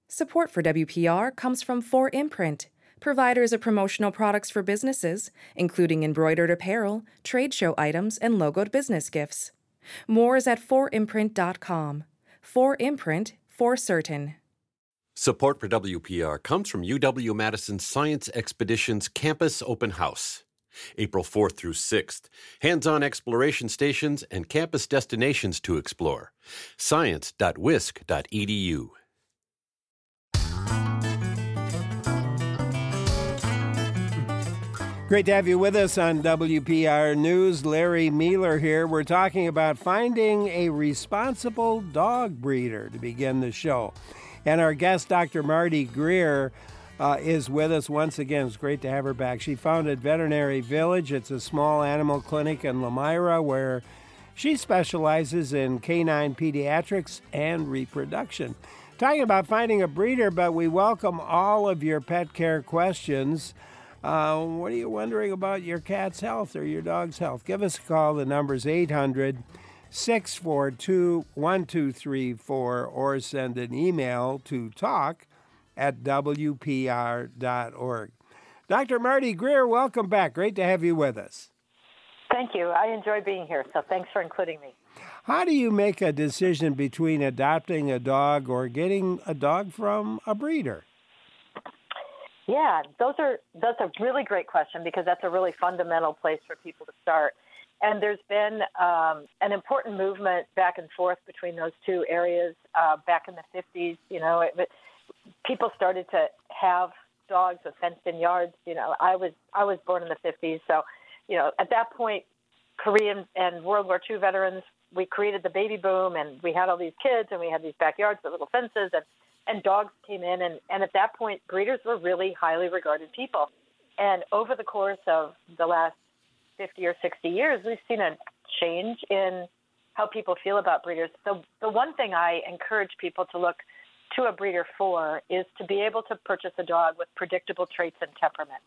Support for WPR comes from 4imprint, providers of promotional products for businesses, including embroidered apparel, trade show items, and logoed business gifts. More is at 4imprint.com. 4imprint, for certain. Support for WPR comes from UW-Madison's Science Expeditions Campus Open House. April 4th through 6th. Hands-on exploration stations and campus destinations to explore. science.wisc.edu. Great to have you with us on WPR News. Larry Mealer here. We're talking about finding a responsible dog breeder to begin the show. And our guest, Dr. Marty Greer, is with us once again. It's great to have her back. She founded Veterinary Village. It's a small animal clinic in Lomira where she specializes in canine pediatrics and reproduction. Talking about finding a breeder, but we welcome all of your pet care questions. What are you wondering about your cat's health or your dog's health? Give us a call. The number's 800-642-1234 or send an email to talk@wpr.org. Dr. Marty Greer, welcome back. Great to have you with us. Thank you. I enjoy being here, so thanks for including me. How do you make a decision between adopting a dog or getting a dog from a breeder? Yeah, that's a really great question because that's a really fundamental place for people to start. And there's been an important movement back and forth between those two areas back in the 50s. People started to have dogs with fenced-in yards. I was born in the 50s, so at that point, Korean and World War II veterans, we created the baby boom, and we had all these kids, and we had these backyards with little fences, and dogs came in, and at that point, breeders were really highly regarded people. And over the course of the last 50 or 60 years, we've seen a change in how people feel about breeders. So the one thing I encourage people to look to a breeder for is to be able to purchase a dog with predictable traits and temperament.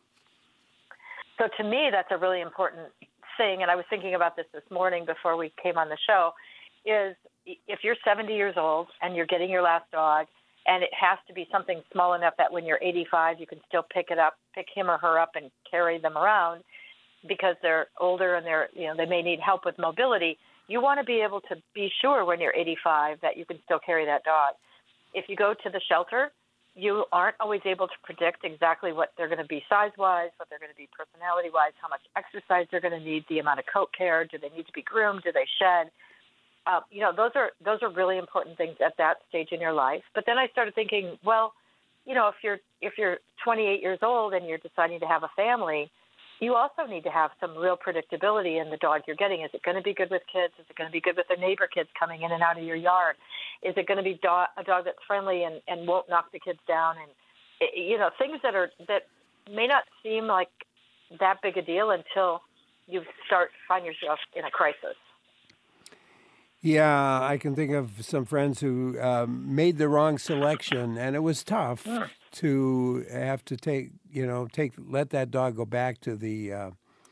So to me, that's a really important thing, and I was thinking about this morning before we came on the show, is if you're 70 years old and you're getting your last dog, and it has to be something small enough that when you're 85, you can still pick him or her up and carry them around because they're older and they may need help with mobility. You want to be able to be sure when you're 85 that you can still carry that dog. If you go to the shelter, you aren't always able to predict exactly what they're going to be size-wise, what they're going to be personality-wise, how much exercise they're going to need, the amount of coat care, do they need to be groomed, do they shed? Those are really important things at that stage in your life. But then I started thinking, well, if you're 28 years old and you're deciding to have a family, you also need to have some real predictability in the dog you're getting. Is it going to be good with kids? Is it going to be good with their neighbor kids coming in and out of your yard? Is it going to be a dog that's friendly and won't knock the kids down? And things that may not seem like that big a deal until you find yourself in a crisis. Yeah, I can think of some friends who made the wrong selection, and it was tough to have to let that dog go back to the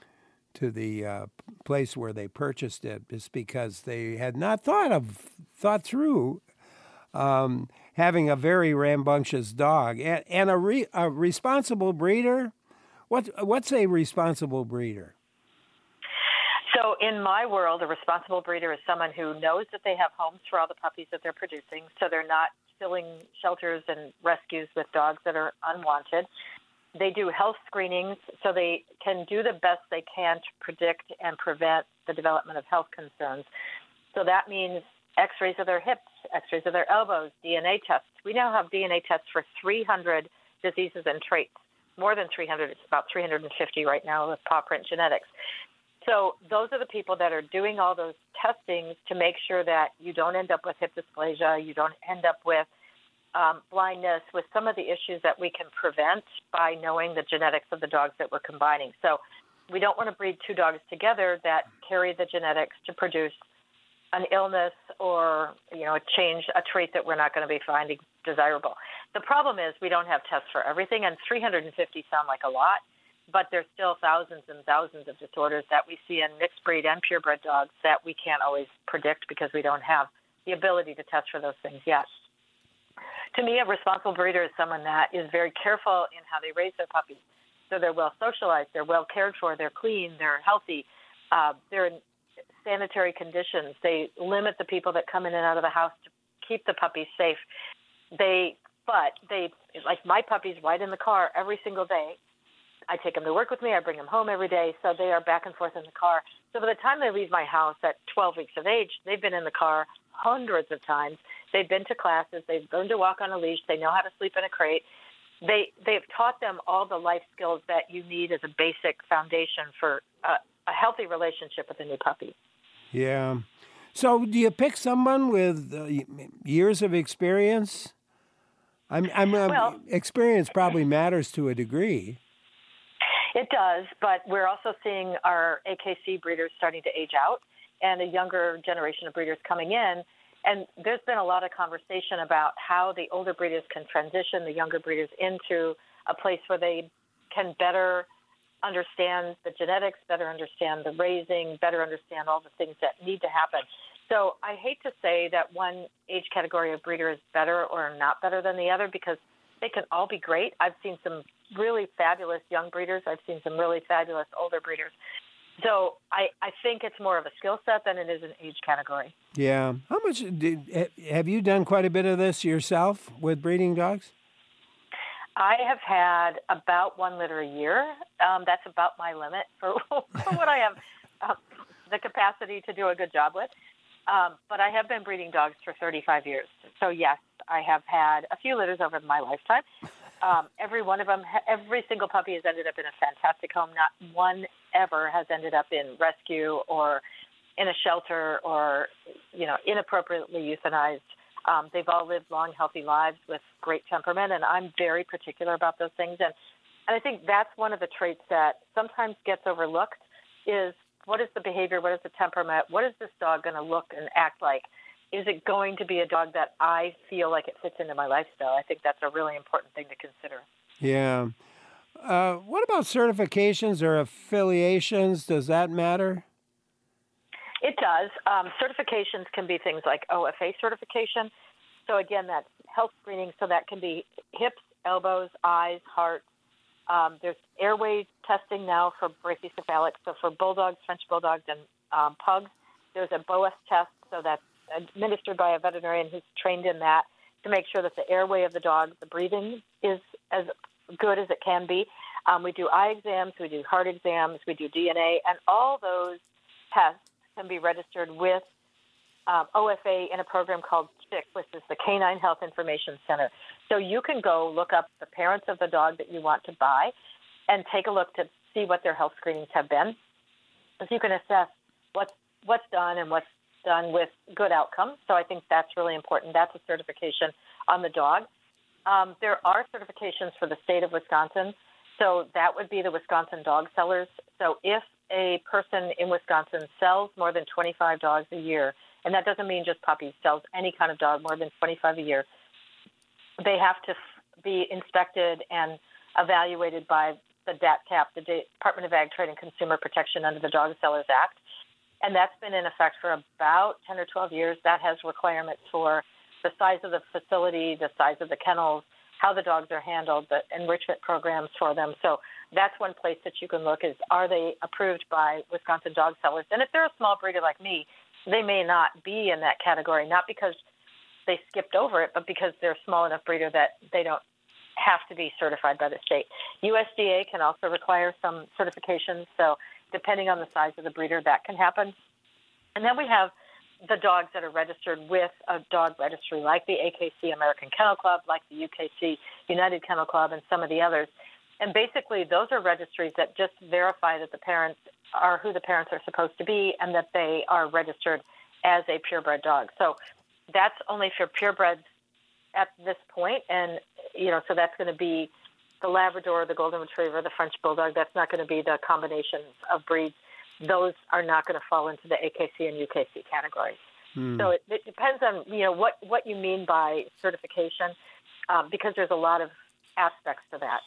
place where they purchased it, just because they had not thought through having a very rambunctious dog and a responsible breeder. What's a responsible breeder? So in my world, a responsible breeder is someone who knows that they have homes for all the puppies that they're producing, so they're not filling shelters and rescues with dogs that are unwanted. They do health screenings, so they can do the best they can to predict and prevent the development of health concerns. So that means x-rays of their hips, x-rays of their elbows, DNA tests. We now have DNA tests for 300 diseases and traits, more than 300. It's about 350 right now with paw print genetics. So those are the people that are doing all those testings to make sure that you don't end up with hip dysplasia, you don't end up with blindness, with some of the issues that we can prevent by knowing the genetics of the dogs that we're combining. So we don't want to breed two dogs together that carry the genetics to produce an illness or, a trait that we're not going to be finding desirable. The problem is we don't have tests for everything, and 350 sound like a lot, but there's still thousands and thousands of disorders that we see in mixed breed and purebred dogs that we can't always predict because we don't have the ability to test for those things yet. To me, a responsible breeder is someone that is very careful in how they raise their puppies. So they're well socialized, they're well cared for, they're clean, they're healthy, they're in sanitary conditions. They limit the people that come in and out of the house to keep the puppies safe. But like my puppies ride in the car every single day. I take them to work with me. I bring them home every day. So they are back and forth in the car. So by the time they leave my house at 12 weeks of age, they've been in the car hundreds of times. They've been to classes. They've learned to walk on a leash. They know how to sleep in a crate. They've taught them all the life skills that you need as a basic foundation for a healthy relationship with a new puppy. Yeah. So do you pick someone with years of experience? Experience probably matters to a degree. It does, but we're also seeing our AKC breeders starting to age out and a younger generation of breeders coming in. And there's been a lot of conversation about how the older breeders can transition the younger breeders into a place where they can better understand the genetics, better understand the raising, better understand all the things that need to happen. So I hate to say that one age category of breeder is better or not better than the other because they can all be great. I've seen some really fabulous young breeders. I've seen some really fabulous older breeders. So I think it's more of a skill set than it is an age category. Yeah. How much have you done quite a bit of this yourself with breeding dogs? I have had about 1 litter a year. That's about my limit for what I have the capacity to do a good job with. But I have been breeding dogs for 35 years. So, yes, I have had a few litters over my lifetime. Every one of them, every single puppy has ended up in a fantastic home. Not one ever has ended up in rescue or in a shelter or, inappropriately euthanized. They've all lived long, healthy lives with great temperament, and I'm very particular about those things. And I think that's one of the traits that sometimes gets overlooked is what is the behavior, what is the temperament, what is this dog going to look and act like? Is it going to be a dog that I feel like it fits into my lifestyle? I think that's a really important thing to consider. Yeah. What about certifications or affiliations? Does that matter? It does. Certifications can be things like OFA certification. So again, that's health screening. So that can be hips, elbows, eyes, heart. There's airway testing now for brachycephalic. So for bulldogs, French bulldogs, and pugs, there's a BOAS test. So that's administered by a veterinarian who's trained in that to make sure that the airway of the dog, the breathing, is as good as it can be. We do eye exams, we do heart exams, we do DNA, and all those tests can be registered with OFA in a program called CHIC, which is the Canine Health Information Center. So you can go look up the parents of the dog that you want to buy and take a look to see what their health screenings have been. So you can assess what's done and what's done with good outcomes. So I think that's really important. That's a certification on the dog. There are certifications for the state of Wisconsin. So that would be the Wisconsin Dog Sellers. So if a person in Wisconsin sells more than 25 dogs a year, and that doesn't mean just puppies, sells any kind of dog more than 25 a year, they have to be inspected and evaluated by the DATCP, the Department of Ag Trade and Consumer Protection under the Dog Sellers Act. And that's been in effect for about 10 or 12 years. That has requirements for the size of the facility, the size of the kennels, how the dogs are handled, the enrichment programs for them. So that's one place that you can look is, are they approved by Wisconsin Dog Sellers? And if they're a small breeder like me, they may not be in that category, not because they skipped over it, but because they're a small enough breeder that they don't have to be certified by the state. USDA can also require some certifications, so depending on the size of the breeder, that can happen. And then we have the dogs that are registered with a dog registry like the AKC American Kennel Club, like the UKC United Kennel Club, and some of the others. And basically, those are registries that just verify that the parents are who the parents are supposed to be and that they are registered as a purebred dog. So that's only for purebreds at this point. And, so that's going to be the Labrador, the Golden Retriever, the French Bulldog. That's not going to be the combinations of breeds. Those are not going to fall into the AKC and UKC categories. So it depends on, what you mean by certification, because there's a lot of aspects to that.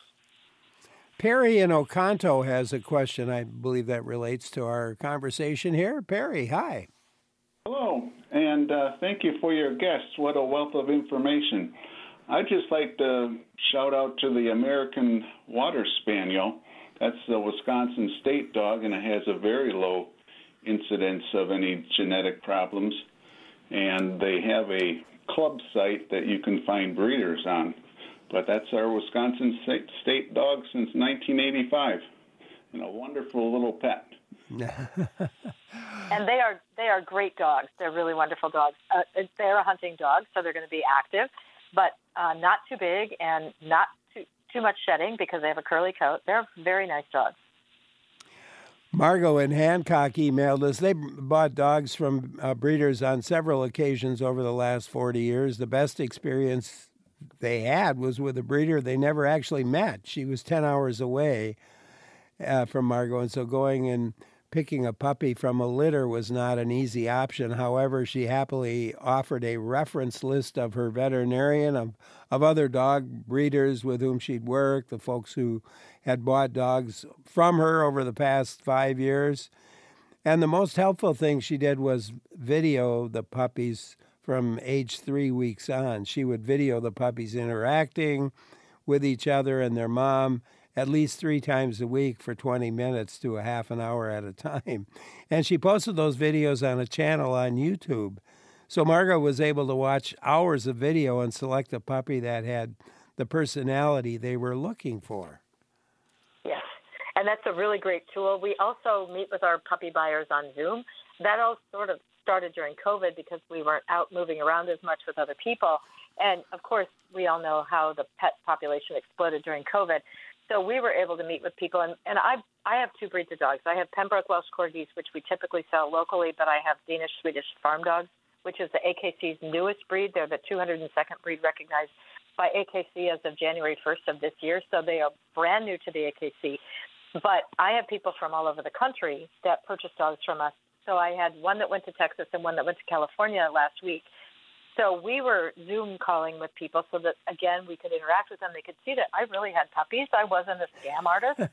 Perry in Oconto has a question. I believe that relates to our conversation here. Perry, hi. Hello, and thank you for your guests. What a wealth of information. I'd just like to shout out to the American Water Spaniel. That's the Wisconsin state dog, and it has a very low incidence of any genetic problems. And they have a club site that you can find breeders on. But that's our Wisconsin state dog since 1985, and a wonderful little pet. And they are great dogs. They're really wonderful dogs. They're a hunting dog, so they're going to be active, but not too big and not too much shedding because they have a curly coat. They're very nice dogs. Margot in Hancock emailed us. They bought dogs from breeders on several occasions over the last 40 years. The best experience they had was with a breeder they never actually met. She was 10 hours away from Margot, and so going and picking a puppy from a litter was not an easy option. However, she happily offered a reference list of her veterinarian, of other dog breeders with whom she'd worked, the folks who had bought dogs from her over the past 5 years. And the most helpful thing she did was video the puppies from age 3 weeks on. She would video the puppies interacting with each other and their mom at least 3 times a week for 20 minutes to a half an hour at a time. And she posted those videos on a channel on YouTube. So Margot was able to watch hours of video and select a puppy that had the personality they were looking for. Yes, and that's a really great tool. We also meet with our puppy buyers on Zoom. That all sort of started during COVID because we weren't out moving around as much with other people. And, of course, we all know how the pet population exploded during COVID. So we were able to meet with people. And I have 2 breeds of dogs. I have Pembroke Welsh Corgis, which we typically sell locally, but I have Danish Swedish farm dogs, which is the AKC's newest breed. They're the 202nd breed recognized by AKC as of January 1st of this year. So they are brand new to the AKC. But I have people from all over the country that purchase dogs from us. So I had one that went to Texas and one that went to California last week. So we were Zoom calling with people so that, again, we could interact with them. They could see that I really had puppies. I wasn't a scam artist.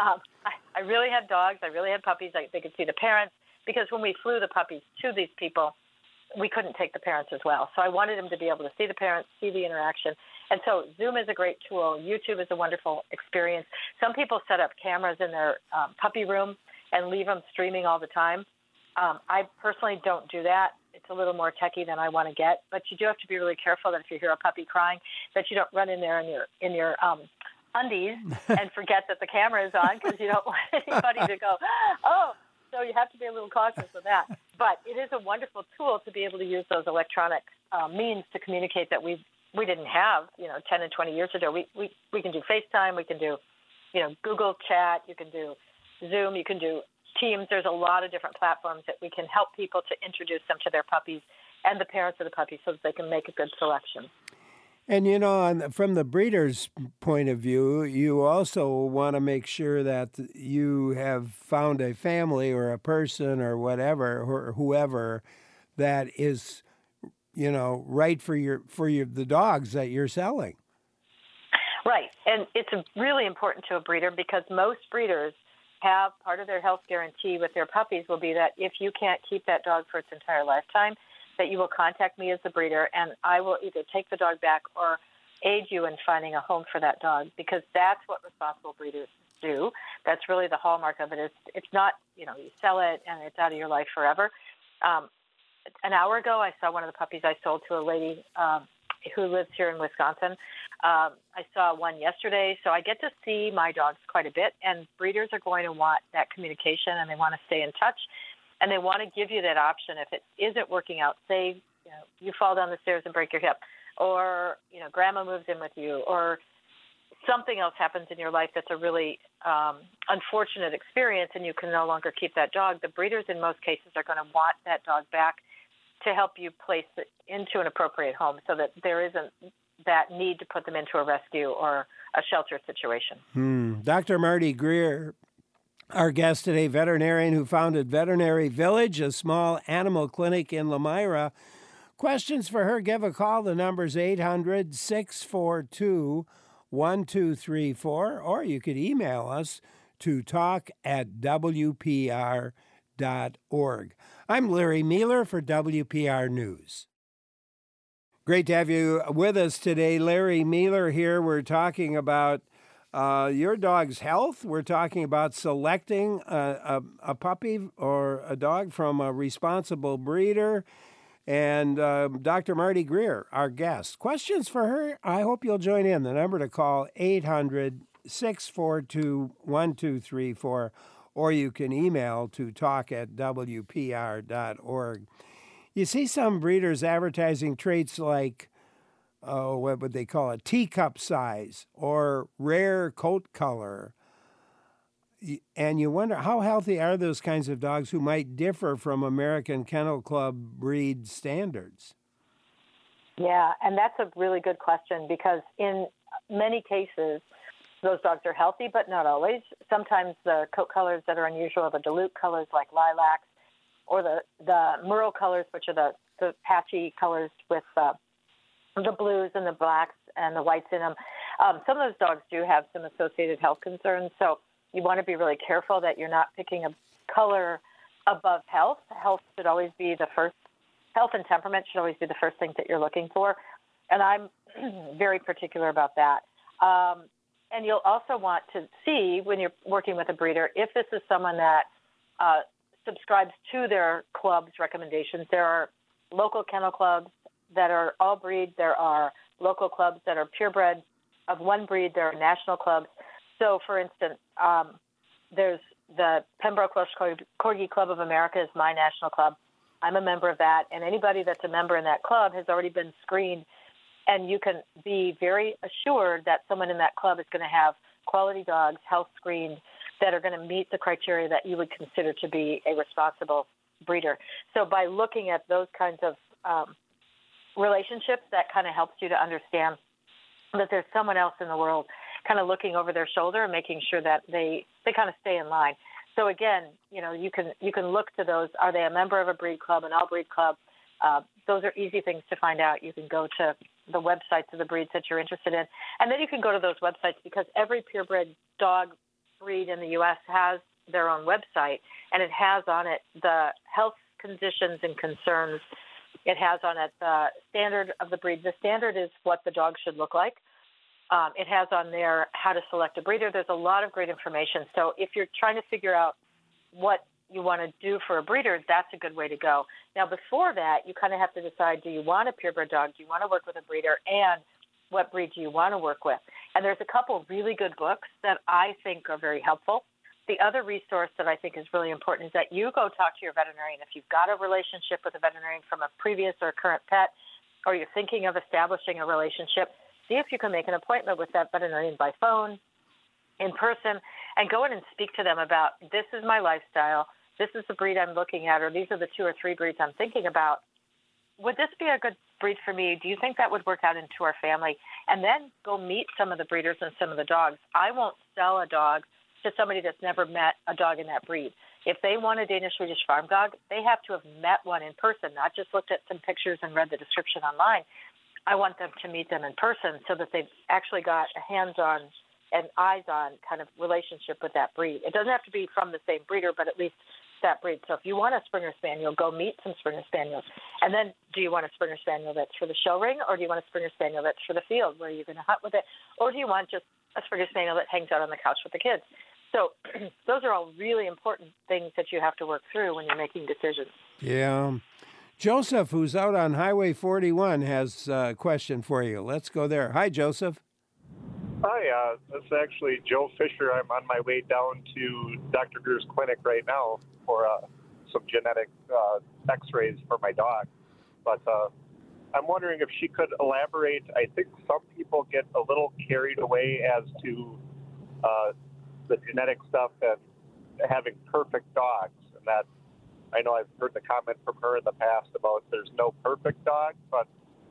I really had dogs. I really had puppies. They could see the parents because when we flew the puppies to these people, we couldn't take the parents as well. So I wanted them to be able to see the parents, see the interaction. And so Zoom is a great tool. YouTube is a wonderful experience. Some people set up cameras in their puppy room and leave them streaming all the time. I personally don't do that. It's a little more techie than I want to get, but you do have to be really careful that if you hear a puppy crying, that you don't run in there in your undies and forget that the camera is on because you don't want anybody to go, oh. So you have to be a little cautious with that. But it is a wonderful tool to be able to use those electronic means to communicate that we didn't have, 10 and 20 years ago. We can do FaceTime, we can do, Google Chat, you can do Zoom, you can do Teams. There's a lot of different platforms that we can help people to introduce them to their puppies and the parents of the puppies so that they can make a good selection. And, from the breeder's point of view, you also want to make sure that you have found a family or a person or whatever, or whoever, that is, right for the dogs that you're selling. Right. And it's really important to a breeder because most breeders have part of their health guarantee with their puppies will be that if you can't keep that dog for its entire lifetime, that you will contact me as the breeder, and I will either take the dog back or aid you in finding a home for that dog, because that's what responsible breeders do. That's really the hallmark of it. It's not, you sell it and it's out of your life forever. An hour ago, I saw one of the puppies I sold to a lady who lives here in Wisconsin. I saw one yesterday, so I get to see my dogs quite a bit, and breeders are going to want that communication, and they want to stay in touch. And they want to give you that option if it isn't working out. Say, you fall down the stairs and break your hip, or, grandma moves in with you, or something else happens in your life that's a really unfortunate experience and you can no longer keep that dog. The breeders in most cases are going to want that dog back to help you place it into an appropriate home so that there isn't that need to put them into a rescue or a shelter situation. Dr. Marty Greer, our guest today, veterinarian who founded Veterinary Village, a small animal clinic in Lamira. Questions for her, give a call. The number's 800-642-1234, or you could email us to talk@wpr.org. I'm Larry Mealer for WPR News. Great to have you with us today. Larry Mealer here. We're talking about your dog's health. We're talking about selecting a puppy or a dog from a responsible breeder. And Dr. Marty Greer, our guest. Questions for her? I hope you'll join in. The number to call, 800-642-1234, or you can email to talk@wpr.org. You see some breeders advertising traits like, what would they call it, teacup size or rare coat color. And you wonder, how healthy are those kinds of dogs who might differ from American Kennel Club breed standards? Yeah, and that's a really good question because in many cases, those dogs are healthy, but not always. Sometimes the coat colors that are unusual are the dilute colors like lilacs, or the merle colors, which are the patchy colors with the blues and the blacks and the whites in them. Some of those dogs do have some associated health concerns, so you want to be really careful that you're not picking a color above health. Health should always be the first. Health and temperament should always be the first things that you're looking for, and I'm very particular about that. And you'll also want to see when you're working with a breeder if this is someone that subscribes to their club's recommendations. There are local kennel clubs that are all breed. There are local clubs that are purebred of one breed. There are national clubs. So, for instance, there's the Pembroke Welsh Corgi Club of America is my national club. I'm a member of that, and anybody that's a member in that club has already been screened, and you can be very assured that someone in that club is going to have quality dogs, health screened, that are going to meet the criteria that you would consider to be a responsible breeder. So by looking at those kinds of relationships, that kind of helps you to understand that there's someone else in the world kind of looking over their shoulder and making sure that they kind of stay in line. So again, you can look to those. Are they a member of a breed club, an all-breed club? Those are easy things to find out. You can go to the websites of the breeds that you're interested in, and then you can go to those websites because every purebred dog breed in the U.S. has their own website, and it has on it the health conditions and concerns. It has on it the standard of the breed. The standard is what the dog should look like. It has on there how to select a breeder. There's a lot of great information. So if you're trying to figure out what you want to do for a breeder, that's a good way to go. Now, before that, you kind of have to decide, do you want a purebred dog? Do you want to work with a breeder? And what breed do you want to work with? And there's a couple really good books that I think are very helpful. The other resource that I think is really important is that you go talk to your veterinarian. If you've got a relationship with a veterinarian from a previous or current pet, or you're thinking of establishing a relationship, see if you can make an appointment with that veterinarian by phone, in person, and go in and speak to them about, this is my lifestyle, this is the breed I'm looking at, or these are the 2 or 3 breeds I'm thinking about. Would this be a good breed for me? Do you think that would work out into our family? And then go meet some of the breeders and some of the dogs. I won't sell a dog to somebody that's never met a dog in that breed. If they want a Danish Swedish farm dog, they have to have met one in person, not just looked at some pictures and read the description online. I want them to meet them in person so that they've actually got a hands-on and eyes-on kind of relationship with that breed. It doesn't have to be from the same breeder, but at least that breed. So if you want a Springer Spaniel, go meet some Springer Spaniels. And then do you want a Springer Spaniel that's for the show ring, or do you want a Springer Spaniel that's for the field where you're going to hunt with it? Or do you want just a Springer Spaniel that hangs out on the couch with the kids? So those are all really important things that you have to work through when you're making decisions. Yeah. Joseph, who's out on Highway 41, has a question for you. Let's go there. Hi, Joseph. Hi, this is actually Joe Fisher. I'm on my way down to Dr. Greer's clinic right now for some genetic x-rays for my dog. But I'm wondering if she could elaborate. I think some people get a little carried away as to the genetic stuff and having perfect dogs. And that, I know I've heard the comment from her in the past about there's no perfect dog, but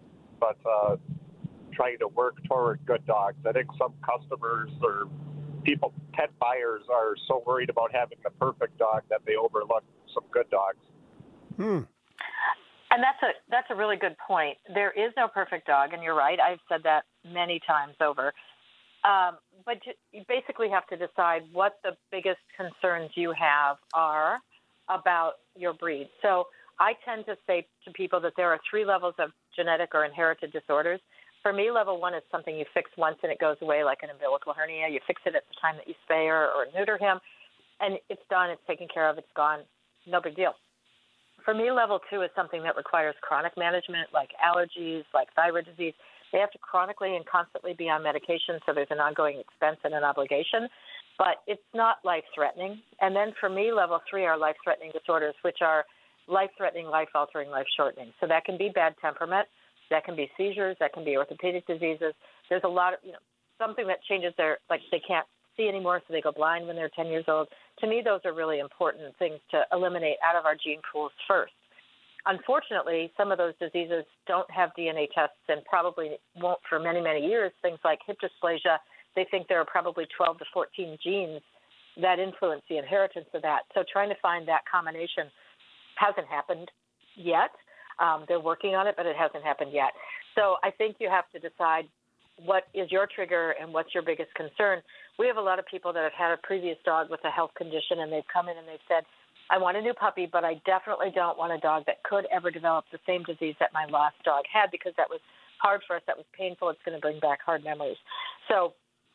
trying to work toward good dogs. I think some customers or people, pet buyers, are so worried about having the perfect dog that they overlook some good dogs. And that's a really good point. There is no perfect dog, and you're right. I've said that many times over. But you basically have to decide what the biggest concerns you have are about your breed. So I tend to say to people that there are 3 levels of genetic or inherited disorders. For me, level 1 is something you fix once and it goes away, like an umbilical hernia. You fix it at the time that you spay or neuter him, and it's done, it's taken care of, it's gone, no big deal. For me, level 2 is something that requires chronic management, like allergies, like thyroid disease. They have to chronically and constantly be on medication, so there's an ongoing expense and an obligation, but it's not life-threatening. And then for me, level 3 are life-threatening disorders, which are life-threatening, life-altering, life-shortening. So that can be bad temperament, that can be seizures, that can be orthopedic diseases. There's a lot of, something that changes like they can't see anymore, so they go blind when they're 10 years old. To me, those are really important things to eliminate out of our gene pools first. Unfortunately, some of those diseases don't have DNA tests and probably won't for many, many years. Things like hip dysplasia, they think there are probably 12 to 14 genes that influence the inheritance of that. So trying to find that combination hasn't happened yet. They're working on it, but it hasn't happened yet. So I think you have to decide what is your trigger and what's your biggest concern. We have a lot of people that have had a previous dog with a health condition, and they've come in and they've said, I want a new puppy, but I definitely don't want a dog that could ever develop the same disease that my last dog had, because that was hard for us, that was painful, it's going to bring back hard memories. So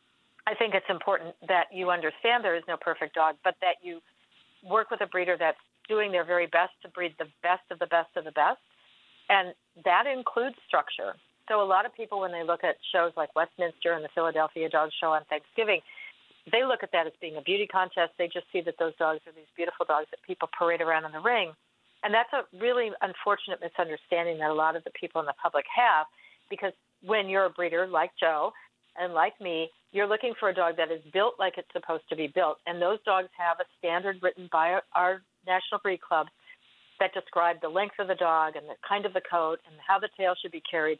I think it's important that you understand there is no perfect dog, but that you work with a breeder that's doing their very best to breed the best of the best of the best, and that includes structure. So a lot of people, when they look at shows like Westminster and the Philadelphia Dog Show on Thanksgiving, they look at that as being a beauty contest. They just see that those dogs are these beautiful dogs that people parade around in the ring. And that's a really unfortunate misunderstanding that a lot of the people in the public have, because when you're a breeder like Joe and like me, you're looking for a dog that is built like it's supposed to be built. And those dogs have a standard written by our National Breed Club that describe the length of the dog and the kind of the coat and how the tail should be carried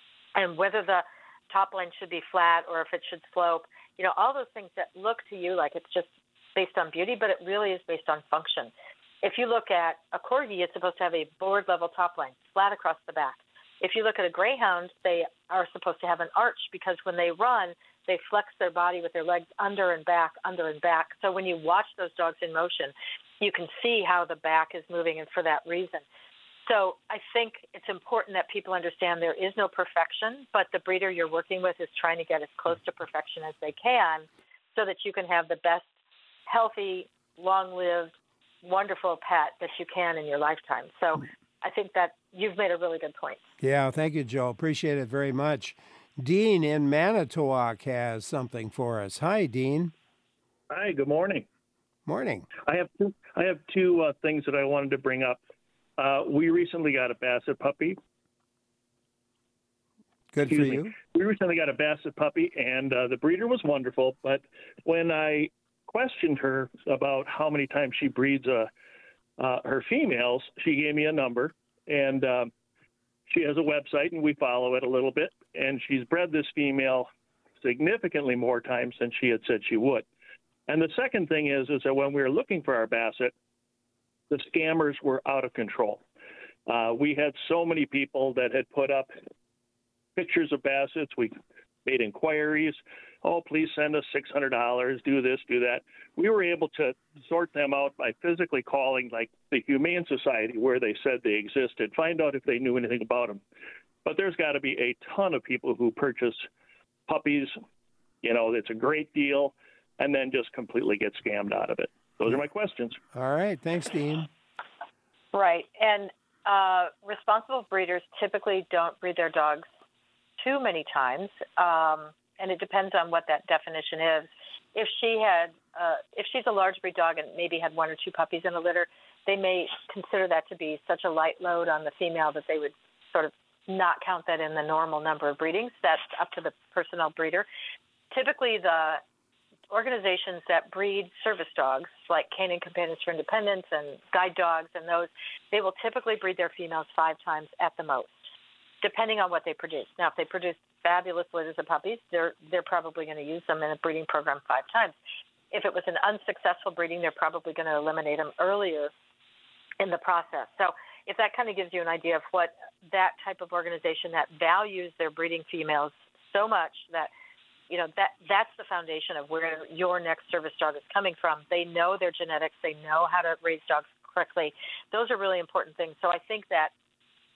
and whether the top line should be flat or if it should slope. All those things that look to you like it's just based on beauty, but it really is based on function. If you look at a Corgi, it's supposed to have a board-level top line, flat across the back. If you look at a Greyhound, they are supposed to have an arch because when they run, they flex their body with their legs under and back, under and back. So when you watch those dogs in motion, you can see how the back is moving, and for that reason. So I think it's important that people understand there is no perfection, but the breeder you're working with is trying to get as close to perfection as they can so that you can have the best, healthy, long-lived, wonderful pet that you can in your lifetime. So I think that you've made a really good point. Yeah, thank you, Joe. Appreciate it very much. Dean in Manitowoc has something for us. Hi, Dean. Hi, good morning. Morning. I have two things that I wanted to bring up. We recently got a Basset puppy. Good for you. We recently got a Basset puppy, and the breeder was wonderful. But when I questioned her about how many times she breeds her females, she gave me a number, and she has a website, and we follow it a little bit. And she's bred this female significantly more times than she had said she would. And the second thing is that when we were looking for our Basset, the scammers were out of control. We had so many people that had put up pictures of Bassets. We made inquiries. Oh, please send us $600, do this, do that. We were able to sort them out by physically calling like the Humane Society where they said they existed, find out if they knew anything about them. But there's got to be a ton of people who purchase puppies, it's a great deal, and then just completely get scammed out of it. Those are my questions. All right. Thanks, Dean. Right. And responsible breeders typically don't breed their dogs too many times, and it depends on what that definition is. If she's a large breed dog and maybe had one or two puppies in a litter, they may consider that to be such a light load on the female that they would sort of not count that in the normal number of breedings. That's up to the personnel breeder. Typically, the organizations that breed service dogs, like Canine Companions for Independence and guide dogs and those, they will typically breed their females 5 times at the most, depending on what they produce. Now, if they produce fabulous litters of puppies, they're probably going to use them in a breeding program 5 times. If it was an unsuccessful breeding, they're probably going to eliminate them earlier in the process. So if that kind of gives you an idea of what that type of organization that values their breeding females so much that that's the foundation of where your next service dog is coming from. They know their genetics. They know how to raise dogs correctly. Those are really important things. So I think that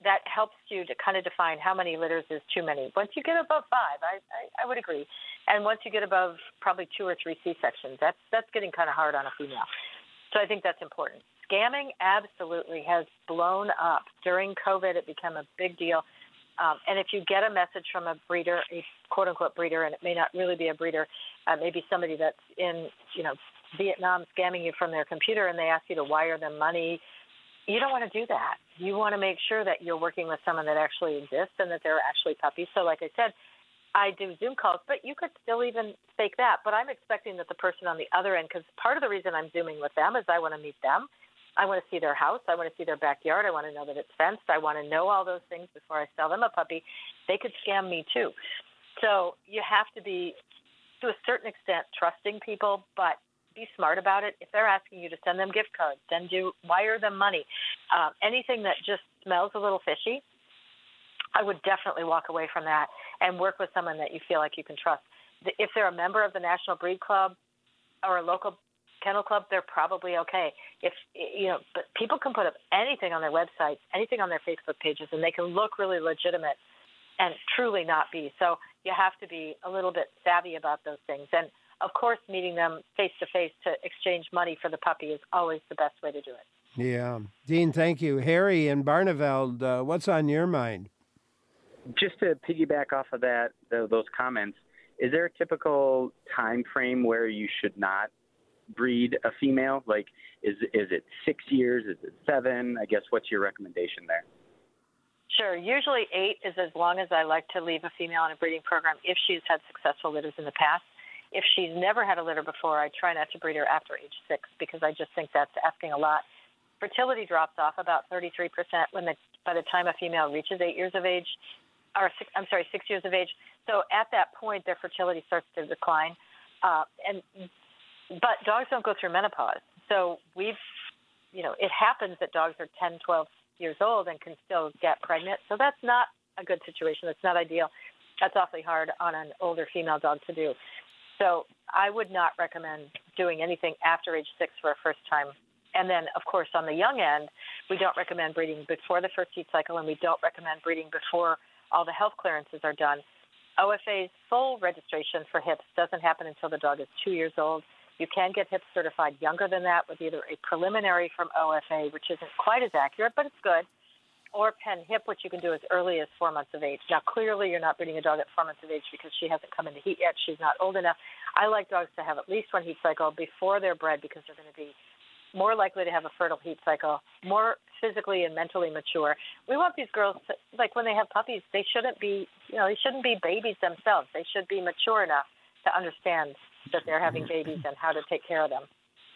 that helps you to kind of define how many litters is too many. Once you get above 5, I would agree. And once you get above probably 2 or 3 C-sections, that's getting kind of hard on a female. So I think that's important. Scamming absolutely has blown up. During COVID, it became a big deal. And if you get a message from a breeder, a quote-unquote breeder, and it may not really be a breeder, maybe somebody that's in, Vietnam scamming you from their computer, and they ask you to wire them money, you don't want to do that. You want to make sure that you're working with someone that actually exists and that they're actually puppies. So like I said, I do Zoom calls, but you could still even fake that. But I'm expecting that the person on the other end, because part of the reason I'm Zooming with them is I want to meet them. I want to see their house. I want to see their backyard. I want to know that it's fenced. I want to know all those things before I sell them a puppy. They could scam me too. So you have to be, to a certain extent, trusting people, but be smart about it. If they're asking you to send them gift cards, wire them money, anything that just smells a little fishy, I would definitely walk away from that and work with someone that you feel like you can trust. If they're a member of the National Breed Club or a local kennel club, they're probably okay. But people can put up anything on their websites, anything on their Facebook pages, and they can look really legitimate and truly not be. So you have to be a little bit savvy about those things. And of course, meeting them face-to-face to exchange money for the puppy is always the best way to do it. Yeah. Dean, thank you. Harry in Barneveld, what's on your mind? Just to piggyback off of that, those comments, is there a typical time frame where you should not breed a female? Like, is it 6 years? Is it 7? I guess, what's your recommendation there? Sure. Usually 8 is as long as I like to leave a female in a breeding program if she's had successful litters in the past. If she's never had a litter before, I try not to breed her after age 6 because I just think that's asking a lot. Fertility drops off about 33% by the time a female reaches 8 years of age, 6 years of age. So at that point, their fertility starts to decline. But dogs don't go through menopause. So it happens that dogs are 10, 12 years old and can still get pregnant. So that's not a good situation. That's not ideal. That's awfully hard on an older female dog to do. So I would not recommend doing anything after age 6 for a first time. And then, of course, on the young end, we don't recommend breeding before the first heat cycle, and we don't recommend breeding before all the health clearances are done. OFA's full registration for HIPS doesn't happen until the dog is 2 years old. You can get HIPS certified younger than that with either a preliminary from OFA, which isn't quite as accurate, but it's good, or Penn HIP, which you can do as early as 4 months of age. Now, clearly, you're not breeding a dog at 4 months of age because she hasn't come into heat yet. She's not old enough. I like dogs to have at least one heat cycle before they're bred because they're going to be more likely to have a fertile heat cycle, more physically and mentally mature. We want these girls, like when they have puppies, they shouldn't be babies themselves. They should be mature enough to understand that they're having babies and how to take care of them.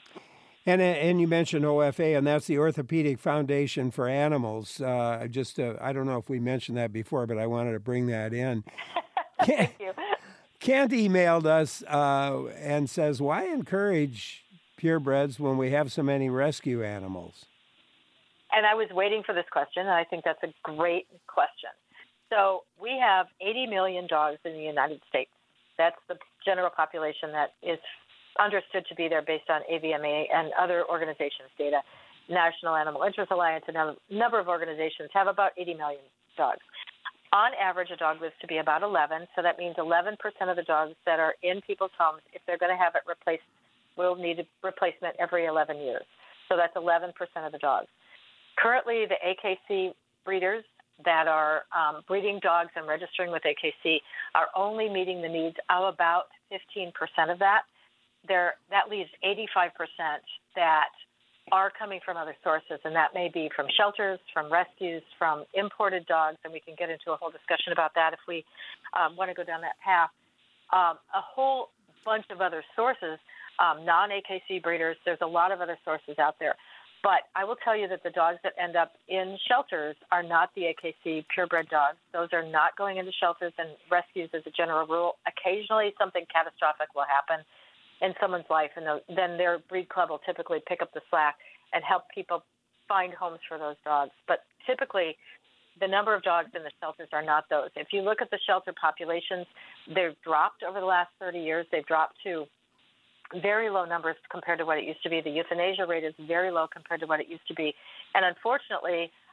And you mentioned OFA, and that's the Orthopedic Foundation for Animals. I don't know if we mentioned that before, but I wanted to bring that in. Thank you. Kent emailed us and says, why encourage purebreds when we have so many rescue animals? And I was waiting for this question, and I think that's a great question. So we have 80 million dogs in the United States. That's the general population that is understood to be there based on AVMA and other organizations' data. National Animal Interest Alliance and a number of organizations have about 80 million dogs. On average, a dog lives to be about 11, so that means 11% of the dogs that are in people's homes, if they're going to have it replaced, will need a replacement every 11 years. So that's 11% of the dogs. Currently, the AKC breeders that are breeding dogs and registering with AKC are only meeting the needs of about 15% of that. That leaves 85% that are coming from other sources, and that may be from shelters, from rescues, from imported dogs, and we can get into a whole discussion about that if we want to go down that path. A whole bunch of other sources, non-AKC breeders, there's a lot of other sources out there. But I will tell you that the dogs that end up in shelters are not the AKC purebred dogs. Those are not going into shelters and rescues as a general rule. Occasionally something catastrophic will happen in someone's life, and then their breed club will typically pick up the slack and help people find homes for those dogs. But typically, the number of dogs in the shelters are not those. If you look at the shelter populations, they've dropped over the last 30 years. They've dropped to very low numbers compared to what it used to be. The euthanasia rate is very low compared to what it used to be. And unfortunately,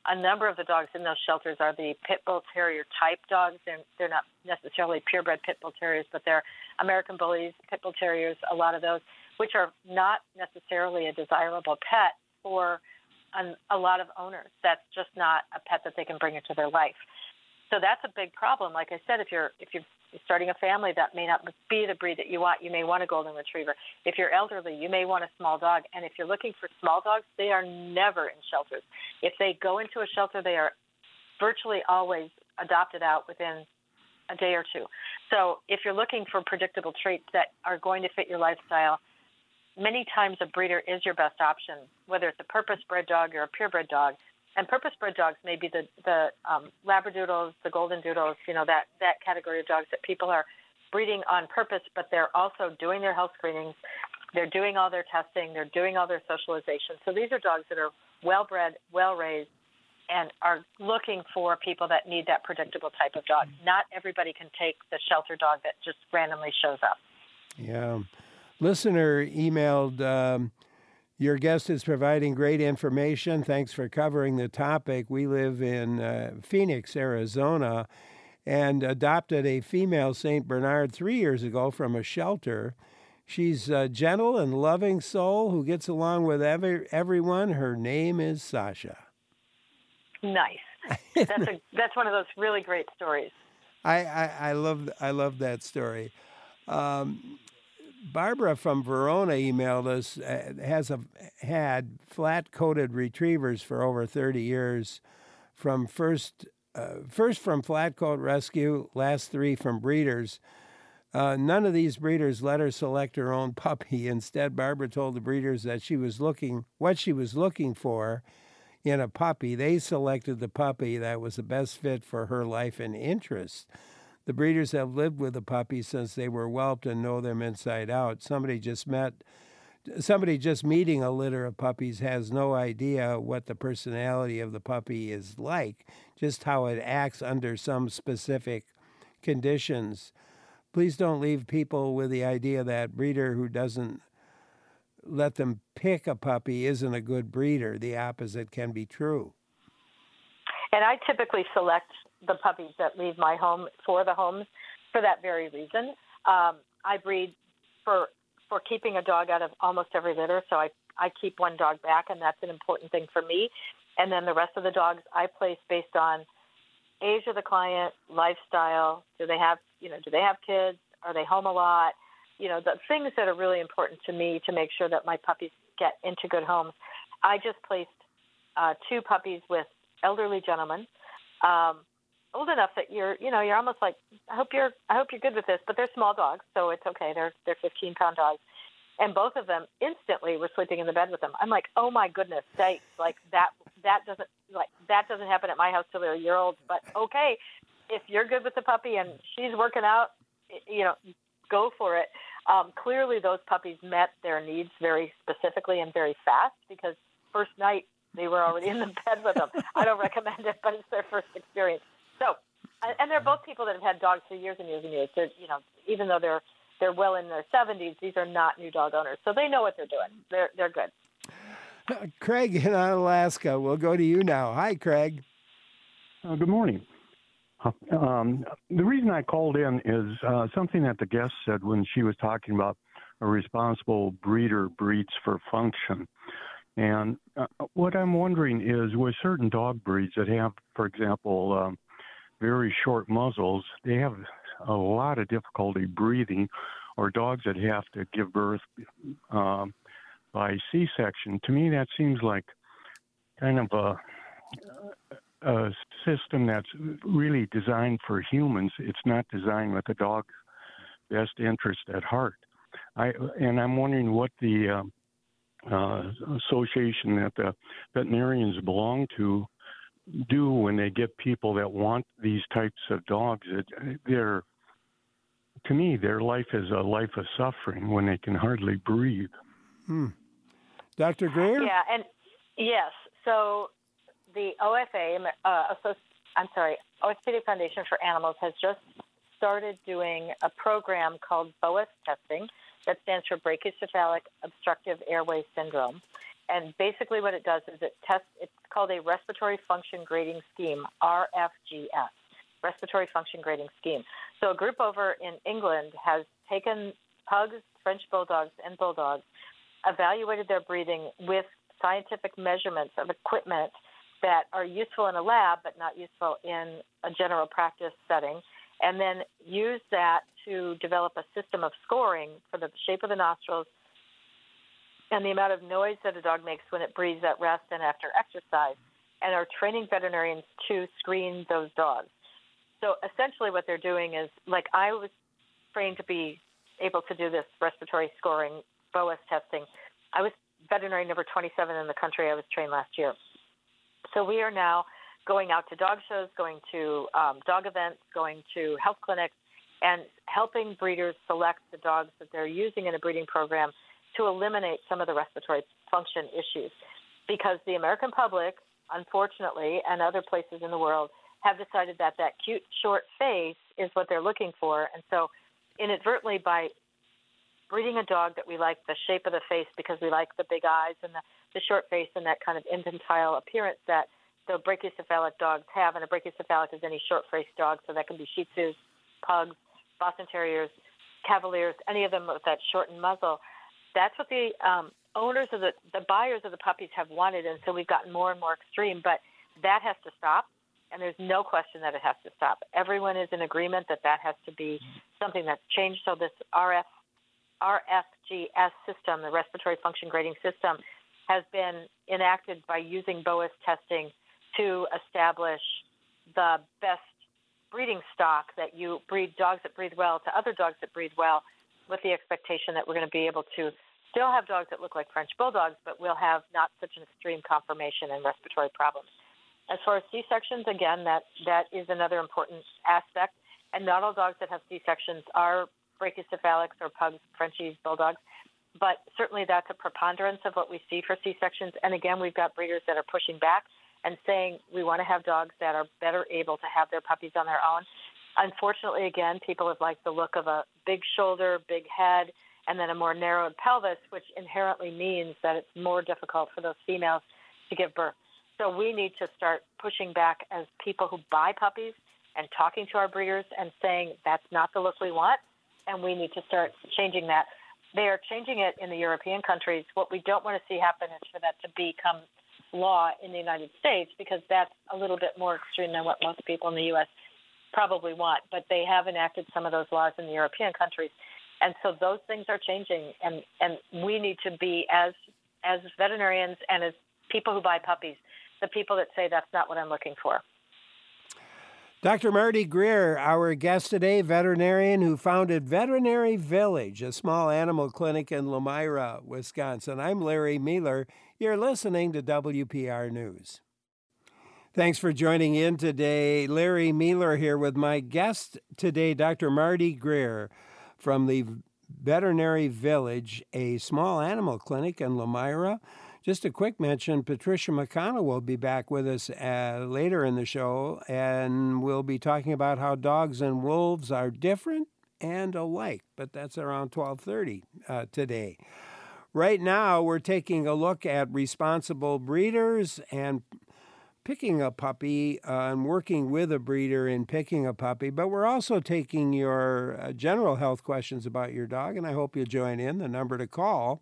a number of the dogs in those shelters are the pit bull terrier type dogs. They're not necessarily purebred pit bull terriers, but they're American bullies, pit bull terriers, a lot of those, which are not necessarily a desirable pet for a lot of owners. That's just not a pet that they can bring into their life. So that's a big problem. Like I said, if you're starting a family, that may not be the breed that you want. You may want a golden retriever. If you're elderly, you may want a small dog. And if you're looking for small dogs, they are never in shelters. If they go into a shelter, they are virtually always adopted out within a day or two. So if you're looking for predictable traits that are going to fit your lifestyle, many times a breeder is your best option, whether it's a purpose-bred dog or a purebred dog. And purpose-bred dogs may be the Labradoodles, the Golden Doodles, that category of dogs that people are breeding on purpose, but they're also doing their health screenings. They're doing all their testing. They're doing all their socialization. So these are dogs that are well-bred, well-raised, and are looking for people that need that predictable type of dog. Not everybody can take the shelter dog that just randomly shows up. Yeah. Listener emailed, your guest is providing great information. Thanks for covering the topic. We live in Phoenix, Arizona, and adopted a female St. Bernard 3 years ago from a shelter. She's a gentle and loving soul who gets along with everyone. Her name is Sasha. Nice. That's one of those really great stories. I love that story. Barbara from Verona emailed us, had flat-coated retrievers for over 30 years, from first from Flat Coat Rescue, last 3 from breeders. None of these breeders let her select her own puppy. Instead, Barbara told the breeders that what she was looking for in a puppy. They selected the puppy that was the best fit for her life and interests. The breeders have lived with the puppies since they were whelped and know them inside out. Somebody just meeting a litter of puppies has no idea what the personality of the puppy is like, just how it acts under some specific conditions. Please don't leave people with the idea that breeder who doesn't let them pick a puppy isn't a good breeder. The opposite can be true. And I typically select the puppies that leave my home for the homes for that very reason. I breed for keeping a dog out of almost every litter, so I keep one dog back, and that's an important thing for me. And then the rest of the dogs I place based on age of the client, lifestyle. Do they have kids? Are they home a lot? The things that are really important to me to make sure that my puppies get into good homes. I just placed 2 puppies with elderly gentlemen, old enough that you're almost like, I hope you're good with this, but they're small dogs, so it's okay. They're 15-pound dogs, and both of them instantly were sleeping in the bed with them. I'm like, oh my goodness sakes, like that doesn't happen at my house till they're a year old. But okay, if you're good with the puppy and she's working out, go for it. Clearly, those puppies met their needs very specifically and very fast, because first night they were already in the bed with them. I don't recommend it, but it's their first experience. So, and they're both people that have had dogs for years and years and years. They're, even though they're well in their 70s, these are not new dog owners, so they know what they're doing. They're good. Craig in Alaska, we'll go to you now. Hi, Craig. Good morning. The reason I called in is something that the guest said when she was talking about a responsible breeder breeds for function. And what I'm wondering is, with certain dog breeds that have, for example, very short muzzles, they have a lot of difficulty breathing, or dogs that have to give birth by C-section. To me, that seems like kind of a system that's really designed for humans. It's not designed with the dog's best interest at heart. I'm wondering what the association that the veterinarians belong to do when they get people that want these types of dogs. To me, their life is a life of suffering when they can hardly breathe. Dr. Greer? Yeah, and yes. So the OFA, Orthopedic Foundation for Animals, has just started doing a program called BOAS testing. That stands for Brachycephalic Obstructive Airway Syndrome. And basically what it does is it called a respiratory function grading scheme, RFGS, respiratory function grading scheme. So a group over in England has taken pugs, French bulldogs, and bulldogs, evaluated their breathing with scientific measurements of equipment that are useful in a lab but not useful in a general practice setting, and then used that to develop a system of scoring for the shape of the nostrils and the amount of noise that a dog makes when it breathes at rest and after exercise, and are training veterinarians to screen those dogs. So essentially what they're doing is, like I was trained to be able to do this respiratory scoring, BOAS testing. I was veterinary number 27 in the country. I was trained last year. So we are now going out to dog shows, going to dog events, going to health clinics, and helping breeders select the dogs that they're using in a breeding program to eliminate some of the respiratory function issues. Because the American public, unfortunately, and other places in the world have decided that that cute, short face is what they're looking for. And so inadvertently, by breeding a dog that we like the shape of the face because we like the big eyes and the short face and that kind of infantile appearance that the brachycephalic dogs have, and a brachycephalic is any short-faced dog, so that can be Shih Tzus, Pugs, Boston Terriers, Cavaliers, any of them with that shortened muzzle. That's what the owners of the buyers of the puppies have wanted, and so we've gotten more and more extreme. But that has to stop, and there's no question that it has to stop. Everyone is in agreement that that has to be something that's changed. So this RFGS system, the respiratory function grading system, has been enacted by using BOAS testing to establish the best breeding stock, that you breed dogs that breathe well to other dogs that breathe well, with the expectation that we're going to be able to still have dogs that look like French bulldogs, but we'll have not such an extreme conformation and respiratory problems. As far as C-sections, again, that is another important aspect. And not all dogs that have C-sections are brachycephalics or pugs, Frenchies, bulldogs. But certainly that's a preponderance of what we see for C-sections. And again, we've got breeders that are pushing back and saying we want to have dogs that are better able to have their puppies on their own. Unfortunately, again, people have liked the look of a big shoulder, big head, and then a more narrowed pelvis, which inherently means that it's more difficult for those females to give birth. So we need to start pushing back as people who buy puppies and talking to our breeders and saying that's not the look we want, and we need to start changing that. They are changing it in the European countries. What we don't want to see happen is for that to become law in the United States, because that's a little bit more extreme than what most people in the U.S. probably want. But they have enacted some of those laws in the European countries. And so those things are changing, and we need to be, as veterinarians and as people who buy puppies, the people that say that's not what I'm looking for. Dr. Marty Greer, our guest today, veterinarian who founded Veterinary Village, a small animal clinic in Lomira, Wisconsin. I'm Larry Mueller. You're listening to WPR News. Thanks for joining in today. Larry Mueller here with my guest today, Dr. Marty Greer from the Veterinary Village, a small animal clinic in Lomira. Just a quick mention, Patricia McConnell will be back with us later in the show, and we'll be talking about how dogs and wolves are different and alike, but that's around 12:30 today. Right now, we're taking a look at responsible breeders and picking a puppy and working with a breeder in picking a puppy, but we're also taking your general health questions about your dog, and I hope you'll join in. The number to call,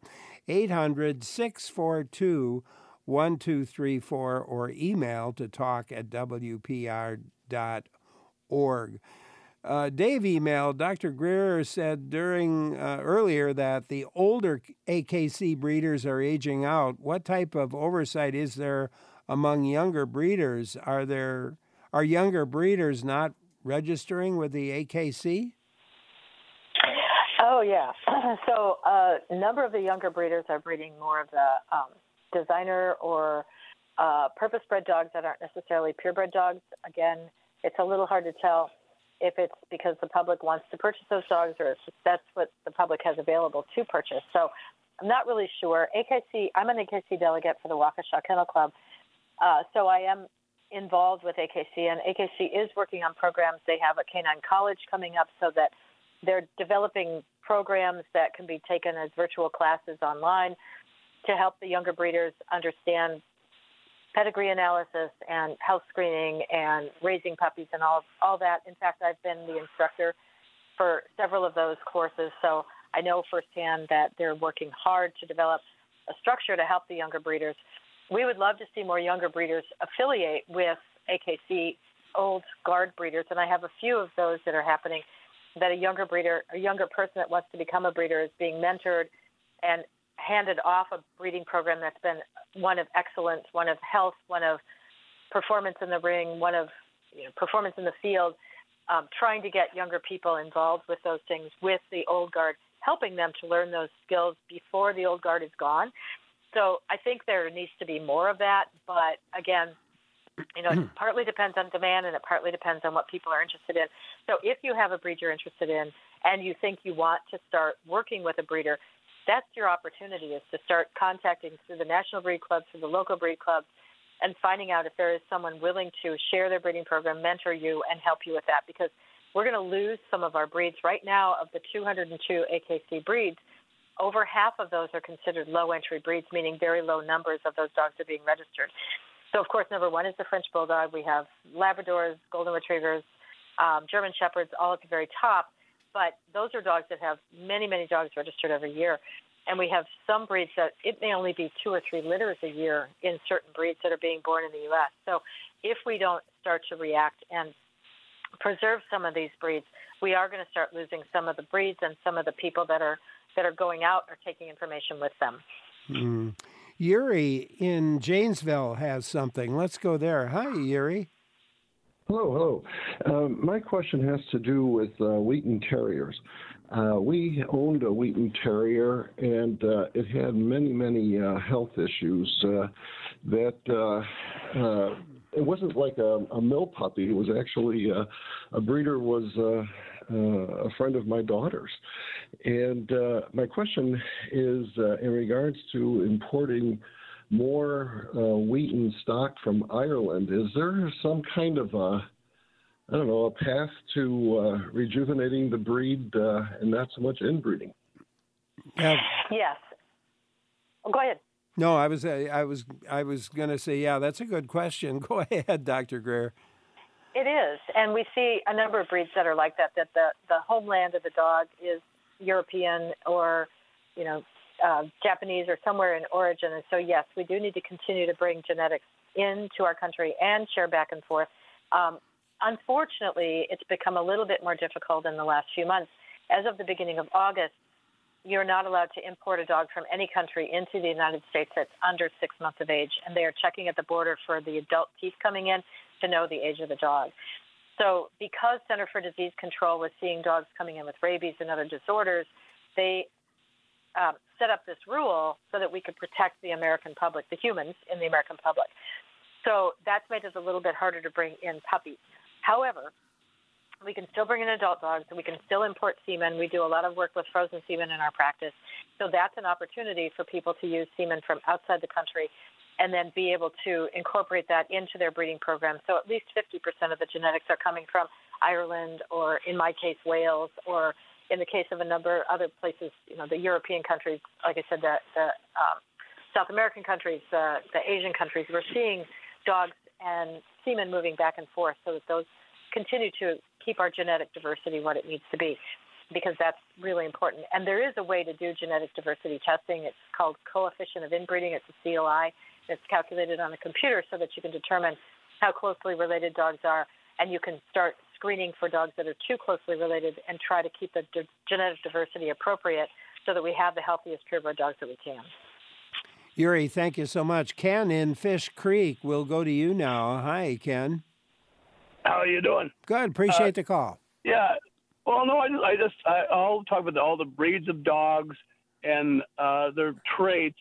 800-642-1234, or email to talk@wpr.org. Dave emailed, Dr. Greer said earlier that the older AKC breeders are aging out. What type of oversight is there among younger breeders? Are younger breeders not registering with the AKC? Oh, yeah. So a number of the younger breeders are breeding more of the designer or purpose-bred dogs that aren't necessarily purebred dogs. Again, it's a little hard to tell if it's because the public wants to purchase those dogs or if that's what the public has available to purchase. So I'm not really sure. I'm an AKC delegate for the Waukesha Kennel Club. So I am involved with AKC, and AKC is working on programs. They have a canine college coming up so that they're developing programs that can be taken as virtual classes online to help the younger breeders understand pedigree analysis and health screening and raising puppies and all that. In fact, I've been the instructor for several of those courses, so I know firsthand that they're working hard to develop a structure to help the younger breeders. We would love to see more younger breeders affiliate with AKC old guard breeders, and I have a few of those that are happening, that a younger breeder, a younger person that wants to become a breeder is being mentored and handed off a breeding program that's been one of excellence, one of health, one of performance in the ring, one of performance in the field, trying to get younger people involved with those things with the old guard, helping them to learn those skills before the old guard is gone. So I think there needs to be more of that, but again, it partly depends on demand and it partly depends on what people are interested in. So if you have a breed you're interested in and you think you want to start working with a breeder, that's your opportunity, is to start contacting through the National Breed Club, through the local breed clubs, and finding out if there is someone willing to share their breeding program, mentor you, and help you with that, because we're going to lose some of our breeds. Right now, of the 202 AKC breeds, over half of those are considered low-entry breeds, meaning very low numbers of those dogs are being registered. So, of course, number one is the French Bulldog. We have Labradors, Golden Retrievers, German Shepherds, all at the very top. But those are dogs that have many, many dogs registered every year. And we have some breeds that it may only be 2 or 3 litters a year in certain breeds that are being born in the U.S. So if we don't start to react and preserve some of these breeds, we are going to start losing some of the breeds, and some of the people that are going out are taking information with them. Yuri in Janesville has something. Let's go there. Hi, Yuri. Hello. My question has to do with Wheaten Terriers. We owned a Wheaten Terrier, and it had many health issues that it wasn't like a mill puppy. It was actually a breeder was a friend of my daughter's. And my question is in regards to importing more Wheaten stock from Ireland. Is there some kind of a path to rejuvenating the breed and not so much inbreeding? Yes. Oh, go ahead. No, I was going to say, yeah, that's a good question. Go ahead, Dr. Greer. It is, and we see a number of breeds that are like that. That the homeland of the dog is European or, Japanese or somewhere in origin. And so, yes, we do need to continue to bring genetics into our country and share back and forth. Unfortunately, it's become a little bit more difficult in the last few months. As of the beginning of August, you're not allowed to import a dog from any country into the United States that's under 6 months of age, and they are checking at the border for the adult teeth coming in to know the age of the dog. So because Center for Disease Control was seeing dogs coming in with rabies and other disorders, they set up this rule so that we could protect the American public, the humans in the American public. So that's made it a little bit harder to bring in puppies. However, we can still bring in adult dogs, and we can still import semen. We do a lot of work with frozen semen in our practice. So that's an opportunity for people to use semen from outside the country and then be able to incorporate that into their breeding program. So at least 50% of the genetics are coming from Ireland, or in my case, Wales, or in the case of a number of other places, the European countries, like I said, the South American countries, the Asian countries. We're seeing dogs and semen moving back and forth so that those continue to keep our genetic diversity what it needs to be, because that's really important. And there is a way to do genetic diversity testing. It's called coefficient of inbreeding. It's a COI. It's calculated on a computer so that you can determine how closely related dogs are, and you can start screening for dogs that are too closely related and try to keep the genetic diversity appropriate so that we have the healthiest purebred dogs that we can. Yuri, thank you so much. Ken in Fish Creek, we'll go to you now. Hi, Ken. How are you doing? Good. Appreciate the call. Yeah. Well, no, I'll talk about all the breeds of dogs and their traits.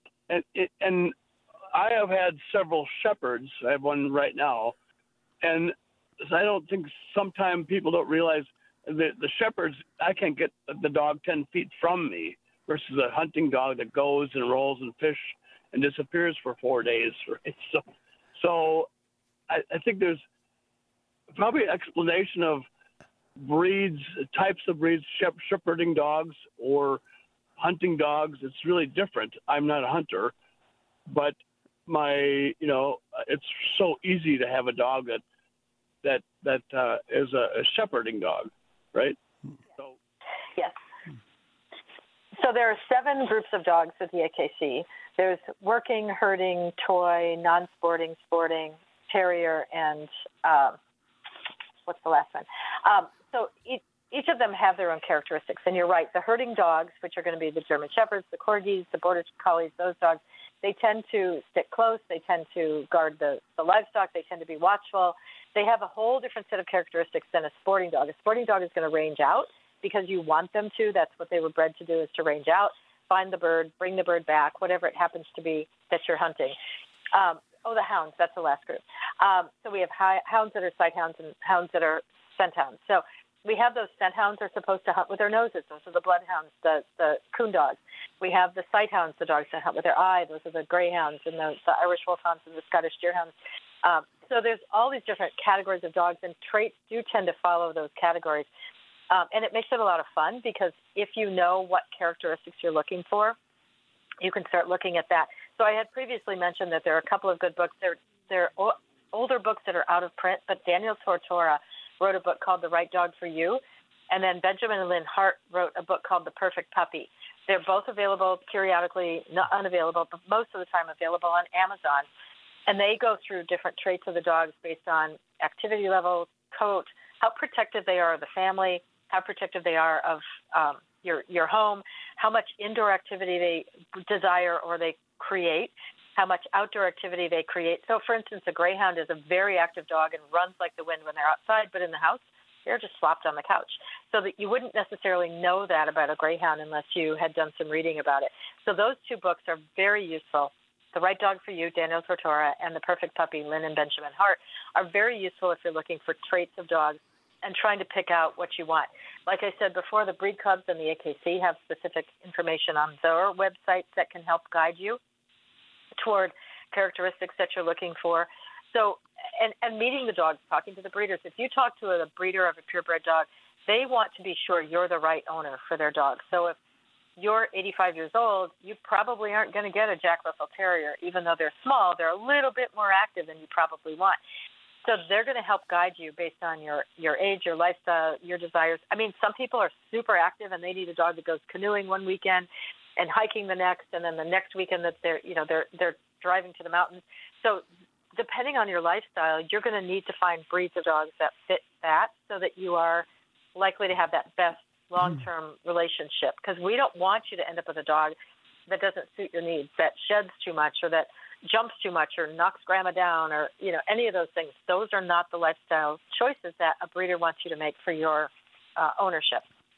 And I have had several shepherds. I have one right now. And I don't think sometimes people don't realize that the shepherds, I can't get the dog 10 feet from me versus a hunting dog that goes and rolls and fish and disappears for 4 days. Right? So I think there's probably an explanation of breeds, types of breeds, shepherding dogs or hunting dogs. It's really different. I'm not a hunter, but it's so easy to have a dog that is a shepherding dog, right? So yes. So there are 7 groups of dogs at the AKC. There's working, herding, toy, non-sporting, sporting, terrier, and what's the last one? So each of them have their own characteristics. And you're right, the herding dogs, which are going to be the German Shepherds, the Corgis, the Border Collies, those dogs, they tend to stick close. They tend to guard the livestock. They tend to be watchful. They have a whole different set of characteristics than a sporting dog. A sporting dog is going to range out because you want them to. That's what they were bred to do, is to range out, find the bird, bring the bird back, whatever it happens to be that you're hunting. The hounds, that's the last group. So we have hounds that are sight hounds and hounds that are scent hounds. So we have those scent hounds are supposed to hunt with their noses. Those are the bloodhounds, the coon dogs. We have the sight hounds, the dogs that hunt with their eye. Those are the greyhounds and the Irish wolfhounds and the Scottish deerhounds. So there's all these different categories of dogs, and traits do tend to follow those categories. And it makes it a lot of fun because if you know what characteristics you're looking for, you can start looking at that. So I had previously mentioned that there are a couple of good books. They're older books that are out of print, but Daniel Tortora wrote a book called The Right Dog for You, and then Benjamin and Lynn Hart wrote a book called The Perfect Puppy. They're both available periodically, not unavailable, but most of the time available on Amazon. And they go through different traits of the dogs based on activity level, coat, how protective they are of the family, how protective they are of your home, how much indoor activity they desire or they create, how much outdoor activity they create. So, for instance, a greyhound is a very active dog and runs like the wind when they're outside, but in the house, they're just flopped on the couch. So that you wouldn't necessarily know that about a greyhound unless you had done some reading about it. So those 2 books are very useful. The Right Dog for You, Daniel Tortora, and The Perfect Puppy, Lynn and Benjamin Hart, are very useful if you're looking for traits of dogs and trying to pick out what you want. Like I said before, the breed clubs and the AKC have specific information on their websites that can help guide you toward characteristics that you're looking for. So, and meeting the dogs, talking to the breeders. If you talk to a breeder of a purebred dog, they want to be sure you're the right owner for their dog. So if you're 85 years old, you probably aren't going to get a Jack Russell Terrier. Even though they're small, they're a little bit more active than you probably want. So they're going to help guide you based on your age, your lifestyle, your desires. I mean, some people are super active and they need a dog that goes canoeing one weekend and hiking the next, and then the next weekend that they're driving to the mountains. So depending on your lifestyle, you're going to need to find breeds of dogs that fit that so that you are likely to have that best long-term relationship. Because we don't want you to end up with a dog that doesn't suit your needs, that sheds too much or that jumps too much or knocks grandma down or, any of those things. Those are not the lifestyle choices that a breeder wants you to make for your ownership.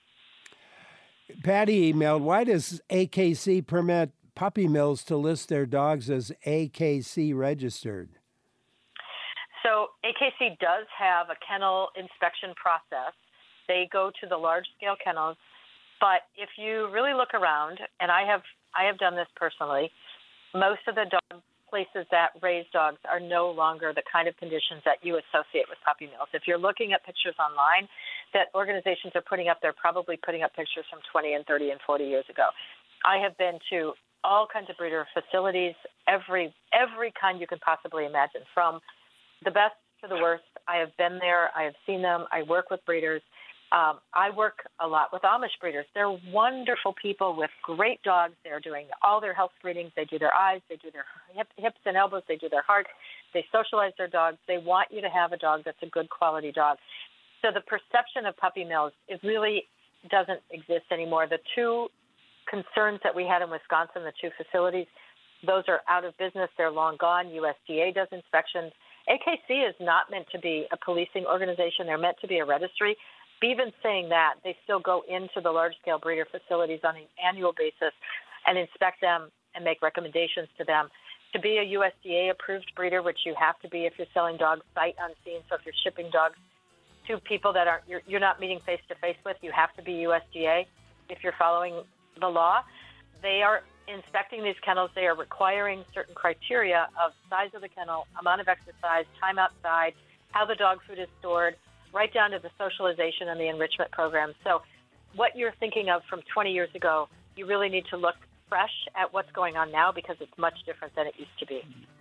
Patty emailed, why does AKC permit puppy mills to list their dogs as AKC registered? So AKC does have a kennel inspection process. They go to the large-scale kennels, but if you really look around, and I have done this personally, most of the dog places that raise dogs are no longer the kind of conditions that you associate with puppy mills. If you're looking at pictures online that organizations are putting up, they're probably putting up pictures from 20 and 30 and 40 years ago. I have been to all kinds of breeder facilities, every kind you can possibly imagine, from the best to the worst. I have been there. I have seen them. I work with breeders. I work a lot with Amish breeders. They're wonderful people with great dogs. They're doing all their health screenings. They do their eyes. They do their hips and elbows. They do their heart. They socialize their dogs. They want you to have a dog that's a good quality dog. So the perception of puppy mills, it really doesn't exist anymore. The 2 concerns that we had in Wisconsin, the 2 facilities, those are out of business. They're long gone. USDA does inspections. AKC is not meant to be a policing organization. They're meant to be a registry. Even saying that, they still go into the large-scale breeder facilities on an annual basis and inspect them and make recommendations to them. To be a USDA-approved breeder, which you have to be if you're selling dogs sight unseen, so if you're shipping dogs to people that you're not meeting face-to-face with, you have to be USDA. If you're following the law, they are inspecting these kennels. They are requiring certain criteria of size of the kennel, amount of exercise, time outside, how the dog food is stored, right down to the socialization and the enrichment program. So what you're thinking of from 20 years ago, you really need to look fresh at what's going on now because it's much different than it used to be.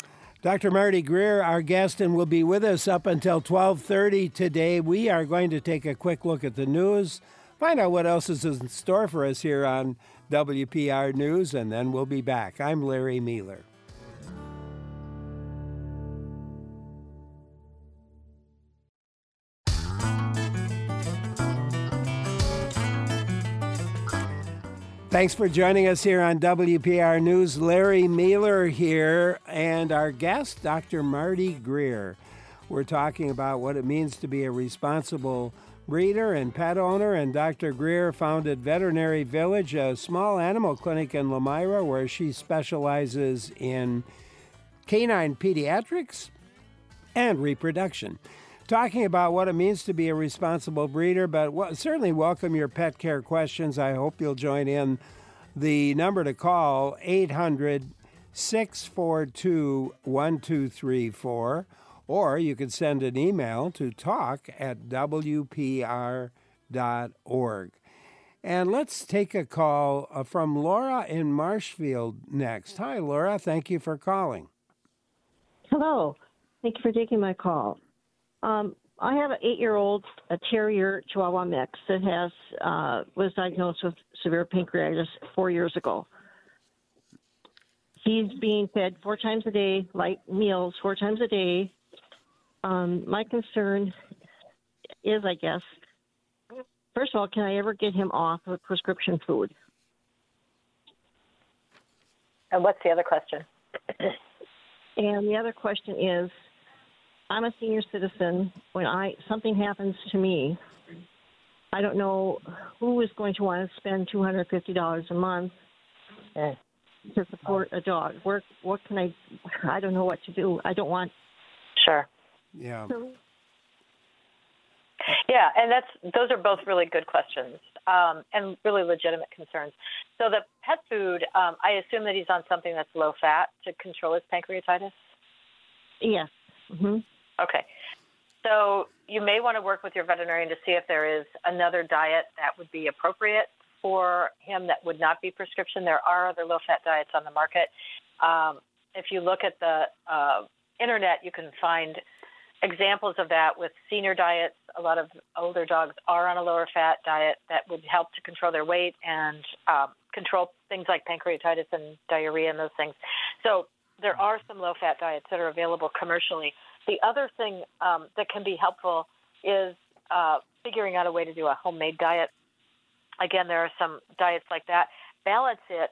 Dr. Marty Greer, our guest, and will be with us up until 12:30 today. We are going to take a quick look at the news, find out what else is in store for us here on WPR News, and then we'll be back. I'm Larry Mealer. Thanks for joining us here on WPR News. Larry Mealer here, and our guest, Dr. Marty Greer. We're talking about what it means to be a responsible breeder and pet owner, and Dr. Greer founded Veterinary Village, a small animal clinic in Lomira where she specializes in canine pediatrics and reproduction. Talking about what it means to be a responsible breeder, but certainly welcome your pet care questions. I hope you'll join in. The number to call, 800-642-1234, or you can send an email to talk@wpr.org. And let's take a call from Laura in Marshfield next. Hi, Laura. Thank you for calling. Hello. Thank you for taking my call. I have an 8-year-old, a terrier Chihuahua mix that was diagnosed with severe pancreatitis 4 years ago. He's being fed 4 times a day, light meals 4 times a day. My concern is, I guess, first of all, can I ever get him off of prescription food? And what's the other question? And the other question is, I'm a senior citizen. When something happens to me, I don't know who is going to want to spend $250 a month to support a dog. What can I don't know what to do. I don't want. Sure. Yeah. Yeah, and those are both really good questions and really legitimate concerns. So the pet food, I assume that he's on something that's low fat to control his pancreatitis? Yes. Mm-hmm. Okay. So you may want to work with your veterinarian to see if there is another diet that would be appropriate for him that would not be prescription. There are other low-fat diets on the market. If you look at the internet, you can find examples of that with senior diets. A lot of older dogs are on a lower-fat diet that would help to control their weight and control things like pancreatitis and diarrhea and those things. So there are some low-fat diets that are available commercially. The other thing that can be helpful is figuring out a way to do a homemade diet. Again, there are some diets like that. Balance It,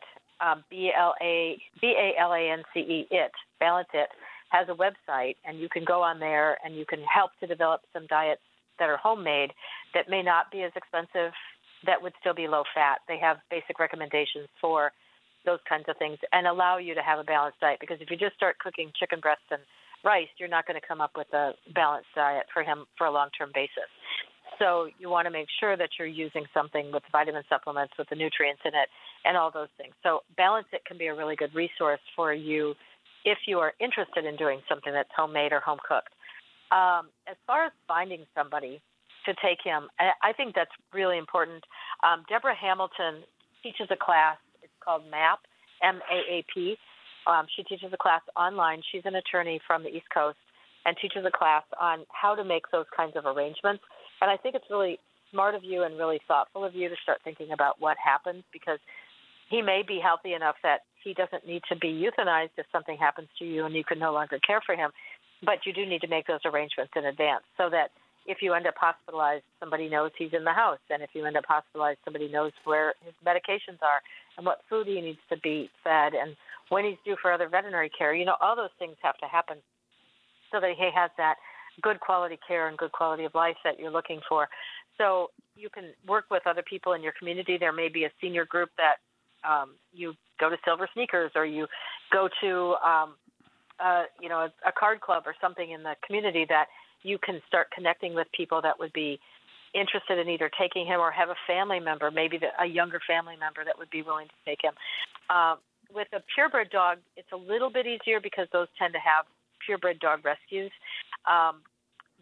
B-A-L-A-N-C-E, Balance It, has a website, and you can go on there and you can help to develop some diets that are homemade that may not be as expensive, that would still be low-fat. They have basic recommendations for those kinds of things and allow you to have a balanced diet, because if you just start cooking chicken breasts and rice, you're not going to come up with a balanced diet for him for a long-term basis. So you want to make sure that you're using something with vitamin supplements, with the nutrients in it, and all those things. So Balance It can be a really good resource for you if you are interested in doing something that's homemade or home-cooked. As far as finding somebody to take him, I think that's really important. Deborah Hamilton teaches a class. It's called MAP, M-A-A-P. She teaches a class online. She's an attorney from the East Coast and teaches a class on how to make those kinds of arrangements. And I think it's really smart of you and really thoughtful of you to start thinking about what happens, because he may be healthy enough that he doesn't need to be euthanized if something happens to you and you can no longer care for him. But you do need to make those arrangements in advance so that if you end up hospitalized, somebody knows he's in the house. And if you end up hospitalized, somebody knows where his medications are and what food he needs to be fed and when he's due for other veterinary care. You know, all those things have to happen so that he has that good quality care and good quality of life that you're looking for. So you can work with other people in your community. There may be a senior group that you go to Silver Sneakers, or you go to, a card club or something in the community that you can start connecting with people that would be interested in either taking him or have a family member, maybe a younger family member that would be willing to take him. With a purebred dog, it's a little bit easier because those tend to have purebred dog rescues.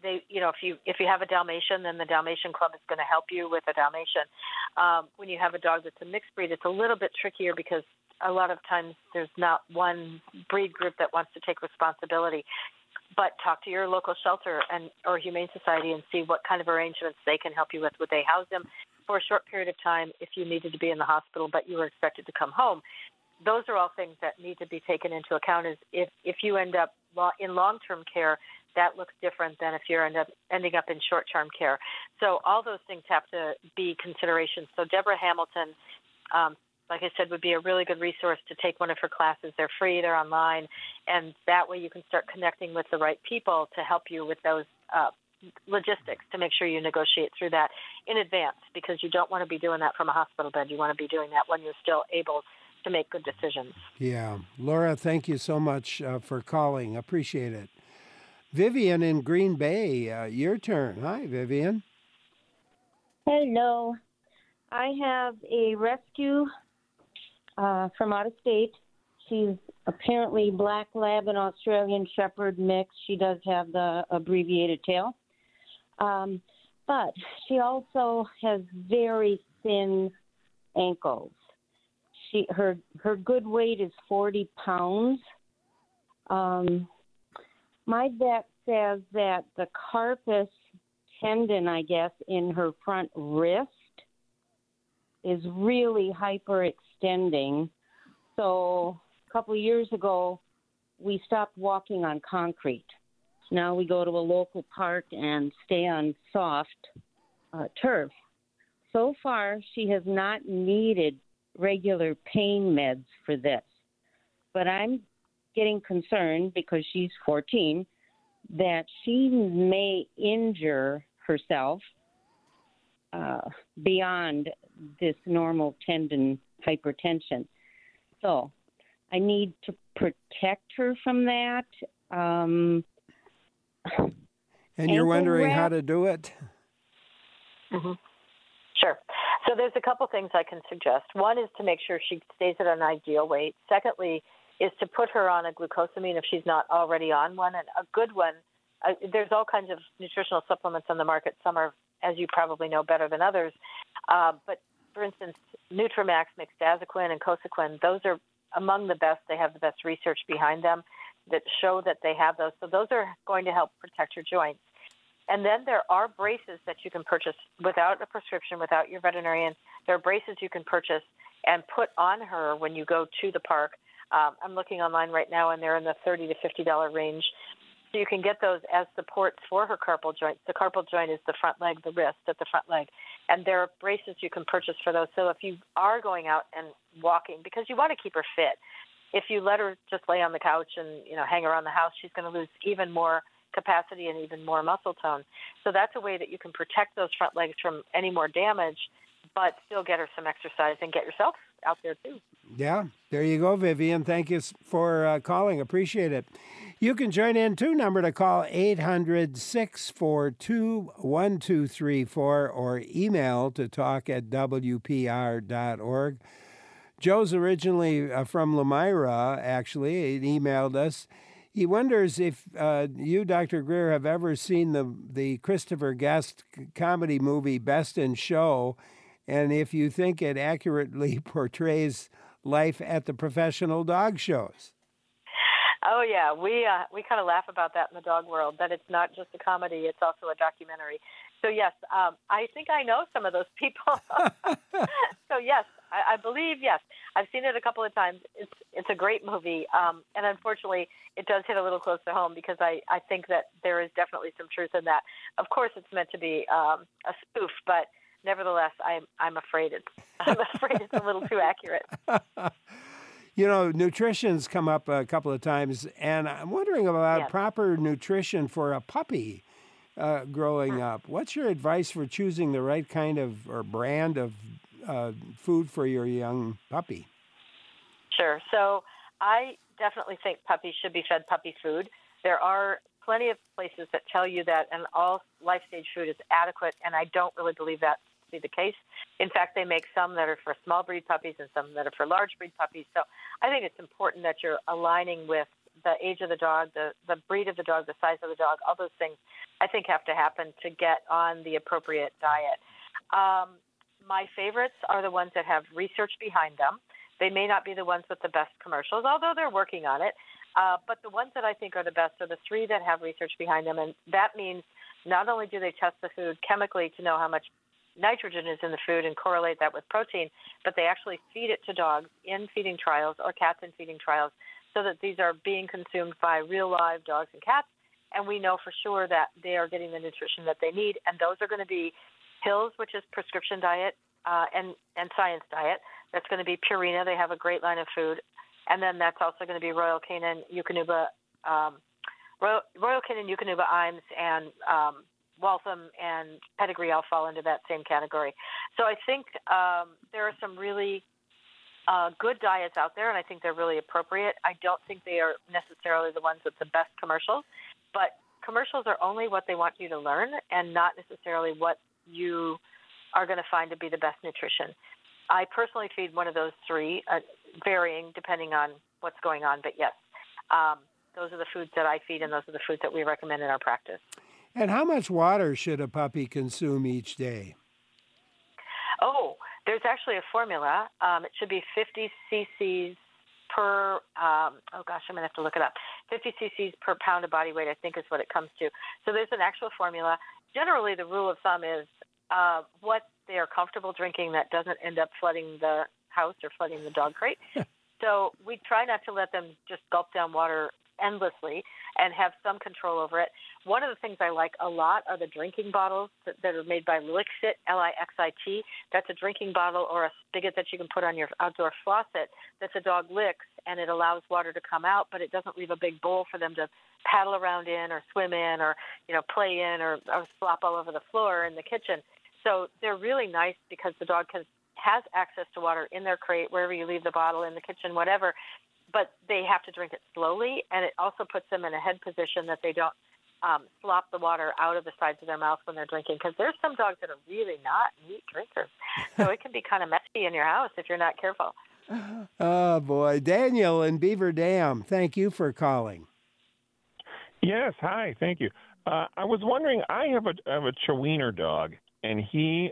if you have a Dalmatian, then the Dalmatian Club is going to help you with a Dalmatian. When you have a dog that's a mixed breed, it's a little bit trickier because a lot of times there's not one breed group that wants to take responsibility. But talk to your local shelter or Humane Society and see what kind of arrangements they can help you with. Would they house them for a short period of time if you needed to be in the hospital but you were expected to come home? Those are all things that need to be taken into account. Is if you end up in long-term care, that looks different than if you're ending up in short-term care. So all those things have to be considerations. So Deborah Hamilton, like I said, would be a really good resource to take one of her classes. They're free, they're online, and that way you can start connecting with the right people to help you with those logistics to make sure you negotiate through that in advance, because you don't want to be doing that from a hospital bed. You want to be doing that when you're still able to make good decisions. Yeah. Laura, thank you so much for calling. Appreciate it. Vivian in Green Bay, your turn. Hi, Vivian. Hello. I have a rescue from out of state. She's apparently Black Lab and Australian Shepherd mix. She does have the abbreviated tail. But she also has very thin ankles. Her good weight is 40 pounds. My vet says that the carpus tendon, I guess, in her front wrist is really hyperextending. So a couple of years ago, we stopped walking on concrete. Now we go to a local park and stay on soft turf. So far, she has not needed regular pain meds for this. But I'm getting concerned because she's 14 that she may injure herself beyond this normal tendon hypertension. So I need to protect her from that. And you're wondering how to do it? Mm-hmm. Sure. So there's a couple things I can suggest. One is to make sure she stays at an ideal weight. Secondly, is to put her on a glucosamine if she's not already on one. And a good one, there's all kinds of nutritional supplements on the market. Some are, as you probably know, better than others. But, for instance, Nutramax, Mixdazoquin, and Cosequin, those are among the best. They have the best research behind them that show that they have those. So those are going to help protect your joints. And then there are braces that you can purchase without a prescription, without your veterinarian. There are braces you can purchase and put on her when you go to the park. I'm looking online right now, and they're in the $30 to $50 range. So you can get those as supports for her carpal joint. The carpal joint is the front leg, the wrist at the front leg. And there are braces you can purchase for those. So if you are going out and walking, because you want to keep her fit, if you let her just lay on the couch and hang around the house, she's going to lose even more capacity and even more muscle tone. So that's a way that you can protect those front legs from any more damage, but still get her some exercise and get yourself out there too. Yeah, there you go, Vivian. Thank you for calling. Appreciate it. You can join in too. Number to call 800-642-1234 or email to talk@wpr.org. Joe's originally from Lemira, actually. He emailed us. He wonders if you, Dr. Greer, have ever seen the Christopher Guest comedy movie Best in Show, and if you think it accurately portrays life at the professional dog shows. Oh, yeah. We kind of laugh about that in the dog world, that it's not just a comedy, it's also a documentary. So, yes, I think I know some of those people. So, yes, I believe, yes. I've seen it a couple of times. It's a great movie. And unfortunately, it does hit a little close to home because I think that there is definitely some truth in that. Of course, it's meant to be a spoof, but nevertheless, I'm afraid it's a little too accurate. Nutrition's come up a couple of times, and I'm wondering about proper nutrition for a puppy growing up. What's your advice for choosing the right kind of or brand of food for your young puppy? Sure. So I definitely think puppies should be fed puppy food. There are plenty of places that tell you that an all life stage food is adequate, and I don't really believe that to be the case. In fact, they make some that are for small breed puppies and some that are for large breed puppies. So I think it's important that you're aligning with the age of the dog, the breed of the dog, the size of the dog, all those things I think have to happen to get on the appropriate diet. My favorites are the ones that have research behind them. They may not be the ones with the best commercials, although they're working on it. But the ones that I think are the best are the 3 that have research behind them. And that means not only do they test the food chemically to know how much nitrogen is in the food and correlate that with protein, but they actually feed it to dogs in feeding trials or cats in feeding trials so that these are being consumed by real live dogs and cats. And we know for sure that they are getting the nutrition that they need. And those are going to be Hills, which is prescription diet, and Science Diet. That's going to be Purina. They have a great line of food. And then that's also going to be Royal Canin, Eukanuba, Royal Canin, Eukanuba, Iams, and Waltham and Pedigree all fall into that same category. So I think there are some really good diets out there, and I think they're really appropriate. I don't think they are necessarily the ones with the best commercials, but commercials are only what they want you to learn and not necessarily what you are going to find to be the best nutrition. I personally feed one of those 3, varying depending on what's going on, but yes, those are the foods that I feed, and those are the foods that we recommend in our practice. And how much water should a puppy consume each day? Oh, there's actually a formula. It should be 50 cc's per, I'm going to have to look it up. 50 cc's per pound of body weight, I think is what it comes to. So there's an actual formula. Generally, the rule of thumb is what they are comfortable drinking that doesn't end up flooding the house or flooding the dog crate. So we try not to let them just gulp down water endlessly and have some control over it. One of the things I like a lot are the drinking bottles that are made by Lixit, Lixit. That's a drinking bottle or a spigot that you can put on your outdoor faucet that the dog licks, and it allows water to come out, but it doesn't leave a big bowl for them to paddle around in or swim in or, play in or slop all over the floor in the kitchen. So they're really nice because the dog has access to water in their crate, wherever you leave the bottle, in the kitchen, whatever, but they have to drink it slowly, and it also puts them in a head position that they don't slop the water out of the sides of their mouth when they're drinking, because there's some dogs that are really not neat drinkers. So it can be kind of messy in your house if you're not careful. Oh, boy. Daniel in Beaver Dam, thank you for calling. Yes, hi, thank you. I was wondering, I have a Chiweenier dog, and he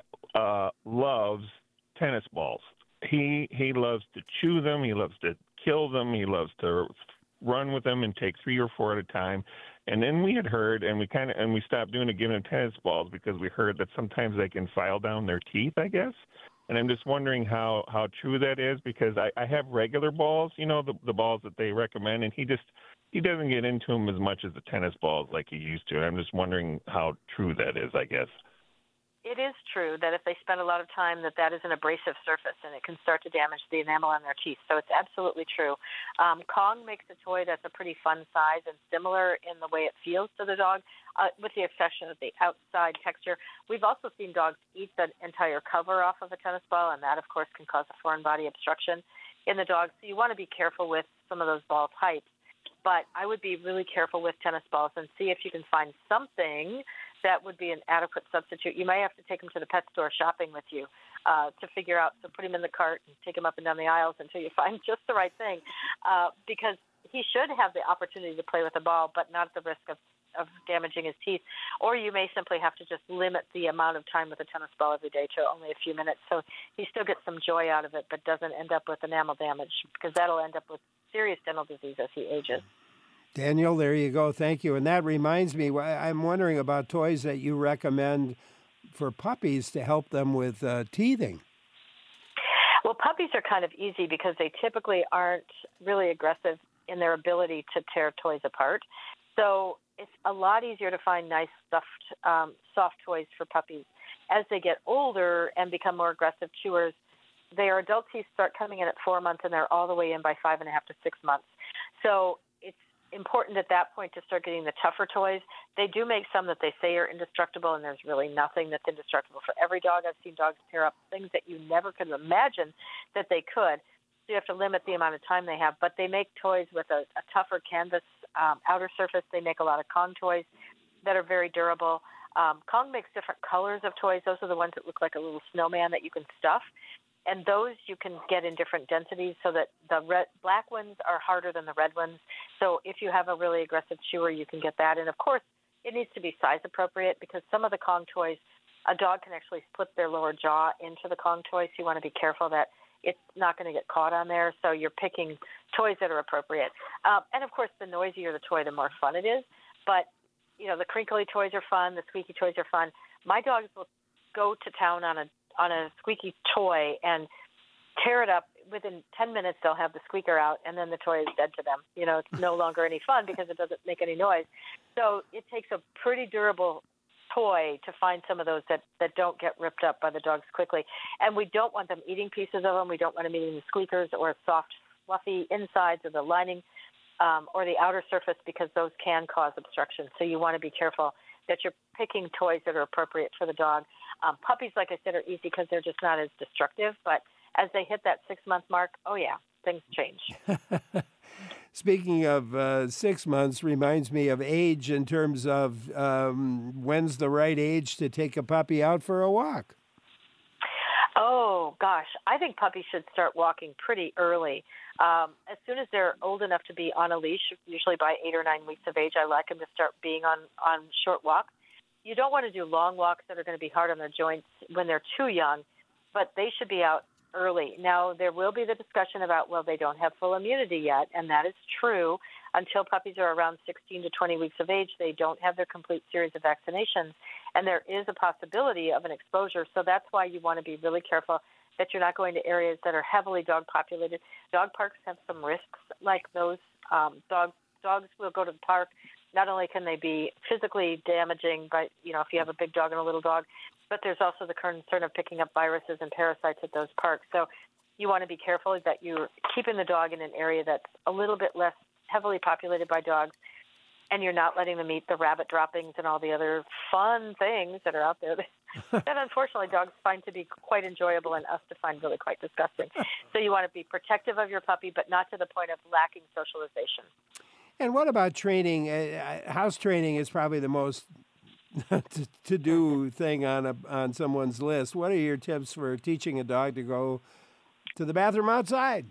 loves tennis balls. He loves to chew them. He loves to kill them. He loves to run with them and take 3 or 4 at a time. And then we had heard, and we stopped doing it, giving them tennis balls, because we heard that sometimes they can file down their teeth, I guess. And I'm just wondering how true that is, because I have regular balls, the balls that they recommend, and he doesn't get into them as much as the tennis balls like he used to. I'm just wondering how true that is, I guess. It is true that if they spend a lot of time, that is an abrasive surface, and it can start to damage the enamel on their teeth. So it's absolutely true. Kong makes a toy that's a pretty fun size and similar in the way it feels to the dog, with the exception of the outside texture. We've also seen dogs eat the entire cover off of a tennis ball, and that, of course, can cause a foreign body obstruction in the dog. So you want to be careful with some of those ball types. But I would be really careful with tennis balls and see if you can find something that would be an adequate substitute. You may have to take them to the pet store shopping with you to figure out. So put him in the cart and take him up and down the aisles until you find just the right thing, because he should have the opportunity to play with the ball, but not at the risk of damaging his teeth. Or you may simply have to just limit the amount of time with a tennis ball every day to only a few minutes, so he still gets some joy out of it, but doesn't end up with enamel damage, because that'll end up with serious dental disease as he ages. Daniel, there you go. Thank you. And that reminds me, I'm wondering about toys that you recommend for puppies to help them with teething. Well, puppies are kind of easy because they typically aren't really aggressive in their ability to tear toys apart. So it's a lot easier to find nice soft toys for puppies. As they get older and become more aggressive chewers, their adult teeth start coming in at 4 months, and they're all the way in by 5.5 to 6 months. So it's important at that point to start getting the tougher toys. They do make some that they say are indestructible, and there's really nothing that's indestructible for every dog. I've seen dogs tear up things that you never could imagine that they could. So you have to limit the amount of time they have. But they make toys with a tougher canvas outer surface. They make a lot of Kong toys that are very durable. Kong makes different colors of toys. Those are the ones that look like a little snowman that you can stuff. And those you can get in different densities so that the black ones are harder than the red ones. So if you have a really aggressive chewer, you can get that. And, of course, it needs to be size appropriate because some of the Kong toys, a dog can actually split their lower jaw into the Kong toy, so you want to be careful that it's not going to get caught on there. So you're picking toys that are appropriate. And, of course, the noisier the toy, the more fun it is. But, you know, the crinkly toys are fun. The squeaky toys are fun. My dogs will go to town on a squeaky toy and tear it up. Within 10 minutes, they'll have the squeaker out, and then the toy is dead to them. You know, it's no longer any fun because it doesn't make any noise. So it takes a pretty durable toy to find some of those that don't get ripped up by the dogs quickly. And we don't want them eating pieces of them. We don't want them eating the squeakers or soft, fluffy insides of the lining or the outer surface because those can cause obstruction. So you want to be careful that you're picking toys that are appropriate for the dog. Puppies, like I said, are easy because they're just not as destructive. But as they hit that 6-month mark, oh, yeah, things change. Speaking of 6 months, reminds me of age in terms of when's the right age to take a puppy out for a walk? Oh, gosh. I think puppies should start walking pretty early. As soon as they're old enough to be on a leash, usually by 8 or 9 weeks of age, I like them to start being on short walks. You don't want to do long walks that are going to be hard on their joints when they're too young, but they should be out early. Now, there will be the discussion about, well, they don't have full immunity yet, and that is true. Until puppies are around 16 to 20 weeks of age, they don't have their complete series of vaccinations, and there is a possibility of an exposure. So that's why you want to be really careful that you're not going to areas that are heavily dog populated. Dog parks have some risks like those. Dogs will go to the park. Not only can they be physically damaging, but, you know, if you have a big dog and a little dog, but there's also the concern of picking up viruses and parasites at those parks. So you want to be careful that you're keeping the dog in an area that's a little bit less heavily populated by dogs, and you're not letting them eat the rabbit droppings and all the other fun things that are out there that unfortunately dogs find to be quite enjoyable and us to find really quite disgusting. So you want to be protective of your puppy, but not to the point of lacking socialization. And what about training? House training is probably the most to-do thing on someone's list. What are your tips for teaching a dog to go to the bathroom outside?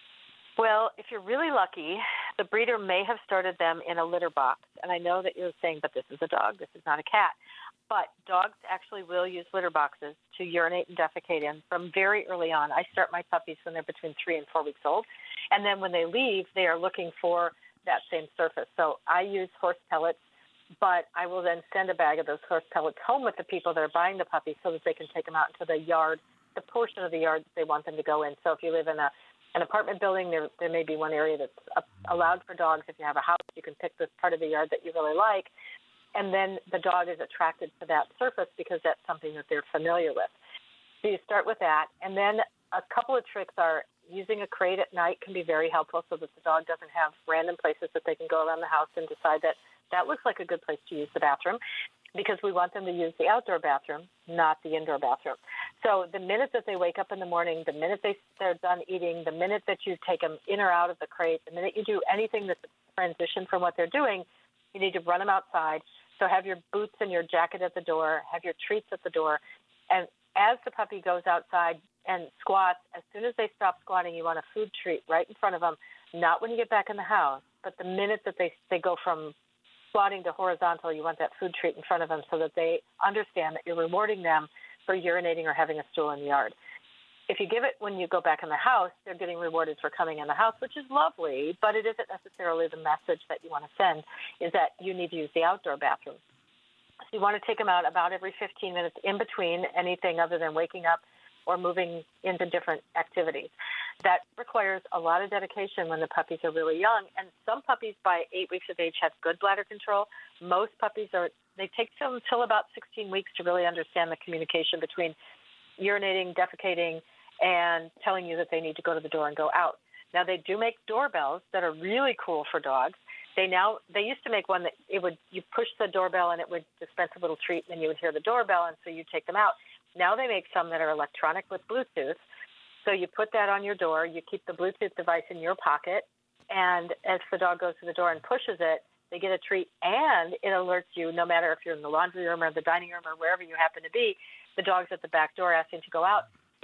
Well, if you're really lucky, the breeder may have started them in a litter box. And I know that you're saying, but this is a dog, this is not a cat. But dogs actually will use litter boxes to urinate and defecate in from very early on. I start my puppies when they're between 3 and 4 weeks old. And then when they leave, they are looking for that same surface. So I use horse pellets, but I will then send a bag of those horse pellets home with the people that are buying the puppies so that they can take them out into the yard, the portion of the yard that they want them to go in. So if you live in an apartment building, there may be one area that's allowed for dogs. If you have a house, you can pick this part of the yard that you really like. And then the dog is attracted to that surface because that's something that they're familiar with. So you start with that. And then a couple of tricks are using a crate at night can be very helpful so that the dog doesn't have random places that they can go around the house and decide that looks like a good place to use the bathroom, because we want them to use the outdoor bathroom, not the indoor bathroom. So the minute that they wake up in the morning, the minute they're done eating, the minute that you take them in or out of the crate, the minute you do anything that's a transition from what they're doing, you need to run them outside. So have your boots and your jacket at the door, have your treats at the door, and as the puppy goes outside and squats, as soon as they stop squatting, you want a food treat right in front of them, not when you get back in the house, but the minute that they go from squatting to horizontal, you want that food treat in front of them so that they understand that you're rewarding them for urinating or having a stool in the yard. If you give it when you go back in the house, they're getting rewarded for coming in the house, which is lovely, but it isn't necessarily the message that you want to send, is that you need to use the outdoor bathroom. So you want to take them out about every 15 minutes in between anything other than waking up or moving into different activities. That requires a lot of dedication when the puppies are really young. And some puppies by 8 weeks of age have good bladder control. Most puppies they take them until about 16 weeks to really understand the communication between urinating, defecating, and telling you that they need to go to the door and go out. Now, they do make doorbells that are really cool for dogs. They used to make one that you push the doorbell and it would dispense a little treat, and then you would hear the doorbell, and so you take them out. Now they make some that are electronic with Bluetooth. So you put that on your door, you keep the Bluetooth device in your pocket, and as the dog goes to the door and pushes it, they get a treat, and it alerts you, no matter if you're in the laundry room or the dining room or wherever you happen to be, the dog's at the back door asking to go out. It's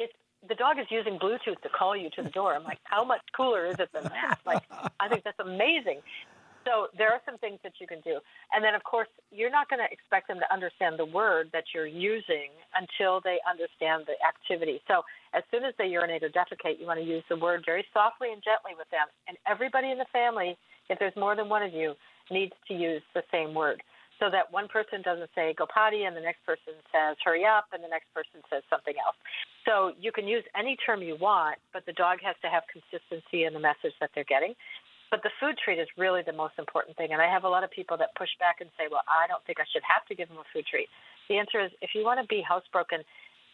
the dog is using Bluetooth to call you to the door. I'm like, how much cooler is it than that? Like, I think that's amazing. So there are some things that you can do. And then, of course, you're not going to expect them to understand the word that you're using until they understand the activity. So as soon as they urinate or defecate, you want to use the word very softly and gently with them. And everybody in the family, if there's more than one of you, needs to use the same word, so that one person doesn't say go potty and the next person says hurry up and the next person says something else. So you can use any term you want, but the dog has to have consistency in the message that they're getting. But the food treat is really the most important thing. And I have a lot of people that push back and say, well, I don't think I should have to give them a food treat. The answer is, if you want to be housebroken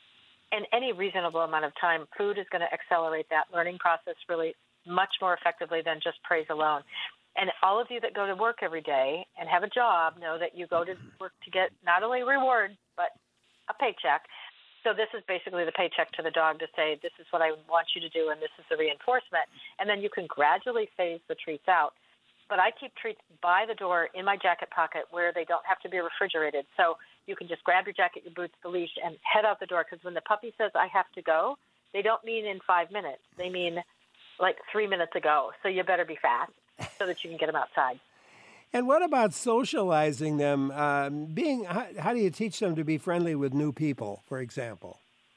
in any reasonable amount of time, food is going to accelerate that learning process really much more effectively than just praise alone. And all of you that go to work every day and have a job know that you go to work to get not only reward, but a paycheck. So this is basically the paycheck to the dog to say, this is what I want you to do, and this is the reinforcement. And then you can gradually phase the treats out. But I keep treats by the door in my jacket pocket where they don't have to be refrigerated. So you can just grab your jacket, your boots, the leash, and head out the door. Because when the puppy says, I have to go, they don't mean in 5 minutes. They mean like 3 minutes ago. So you better be fast so that you can get them outside. And what about socializing them? How do you teach them to be friendly with new people, for example?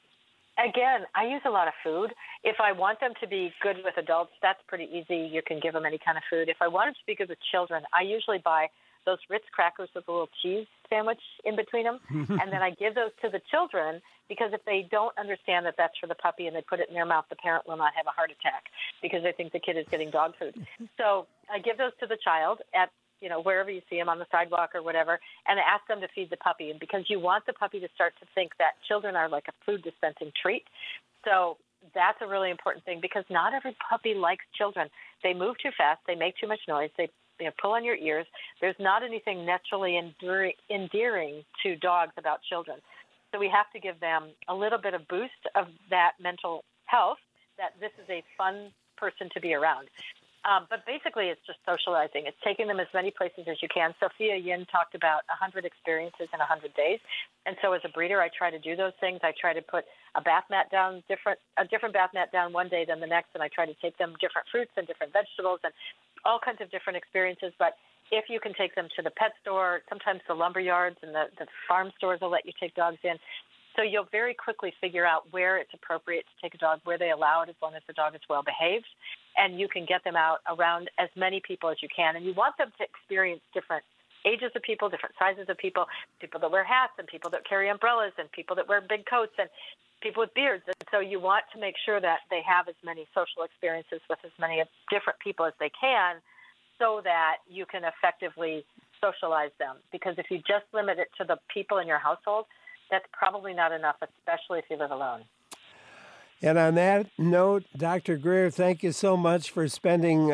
Again, I use a lot of food. If I want them to be good with adults, that's pretty easy. You can give them any kind of food. If I want them to be good with children, I usually buy those Ritz crackers with a little cheese sandwich in between them, and then I give those to the children, because if they don't understand that that's for the puppy and they put it in their mouth, the parent will not have a heart attack because they think the kid is getting dog food. So I give those to the child at wherever you see them, on the sidewalk or whatever, and ask them to feed the puppy. And because you want the puppy to start to think that children are like a food dispensing treat. So that's a really important thing, because not every puppy likes children. They move too fast. They make too much noise. They pull on your ears. There's not anything naturally endearing to dogs about children. So we have to give them a little bit of boost of that mental health, that this is a fun person to be around. But basically, it's just socializing. It's taking them as many places as you can. Sophia Yin talked about 100 experiences in 100 days. And so as a breeder, I try to do those things. I try to put a bath mat down, a different bath mat down one day than the next, and I try to take them different fruits and different vegetables and all kinds of different experiences. But if you can take them to the pet store, sometimes the lumber yards and the farm stores will let you take dogs in. So you'll very quickly figure out where it's appropriate to take a dog, where they allow it, as long as the dog is well behaved. And you can get them out around as many people as you can. And you want them to experience different ages of people, different sizes of people, people that wear hats and people that carry umbrellas and people that wear big coats and people with beards. And so you want to make sure that they have as many social experiences with as many different people as they can, so that you can effectively socialize them. Because if you just limit it to the people in your household, that's probably not enough, especially if you live alone. And on that note, Dr. Greer, thank you so much for spending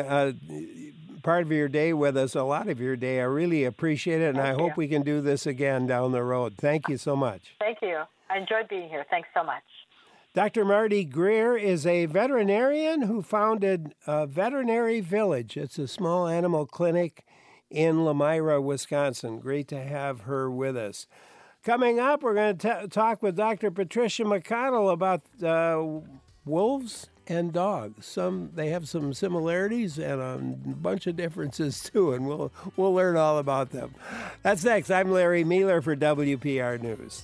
part of your day with us, a lot of your day. I really appreciate it, and I hope we can do this again down the road. Thank you so much. Thank you. I enjoyed being here. Thanks so much. Dr. Marty Greer is a veterinarian who founded Veterinary Village. It's a small animal clinic in Lamira, Wisconsin. Great to have her with us. Coming up, we're going to talk with Dr. Patricia McConnell about wolves and dogs. They have some similarities and a bunch of differences too, and we'll learn all about them. That's next. I'm Larry Mealer for WPR News.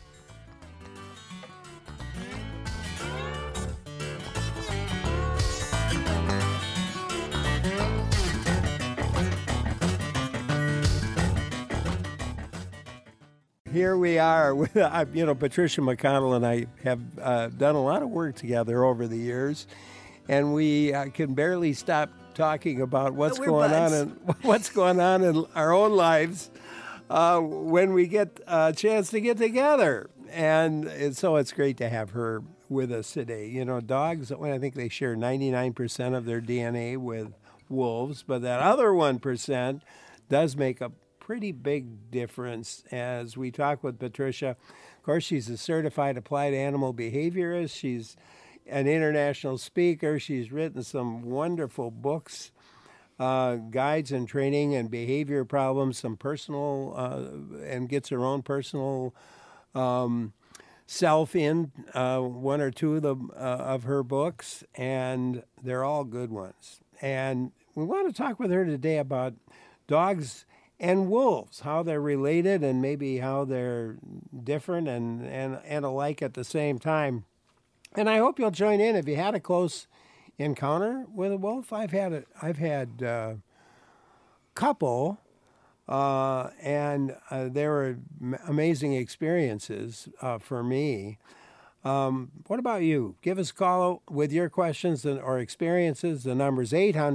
Here we are with, Patricia McConnell and I have done a lot of work together over the years, and we can barely stop talking about what's going on in our own lives when we get a chance to get together. And so it's great to have her with us today. Dogs, I think they share 99% of their DNA with wolves, but that other 1% does make a pretty big difference. As we talk with Patricia, of course, she's a certified applied animal behaviorist. She's an international speaker. She's written some wonderful books, guides and training and behavior problems, some personal, and gets her own personal myself in one or two of her books, and they're all good ones. And we want to talk with her today about dogs and wolves, how they're related and maybe how they're different and alike at the same time. And I hope you'll join in. If you had a close encounter with a wolf, I've had a couple, and they were amazing experiences for me. What about you? Give us a call with your questions or experiences. The number's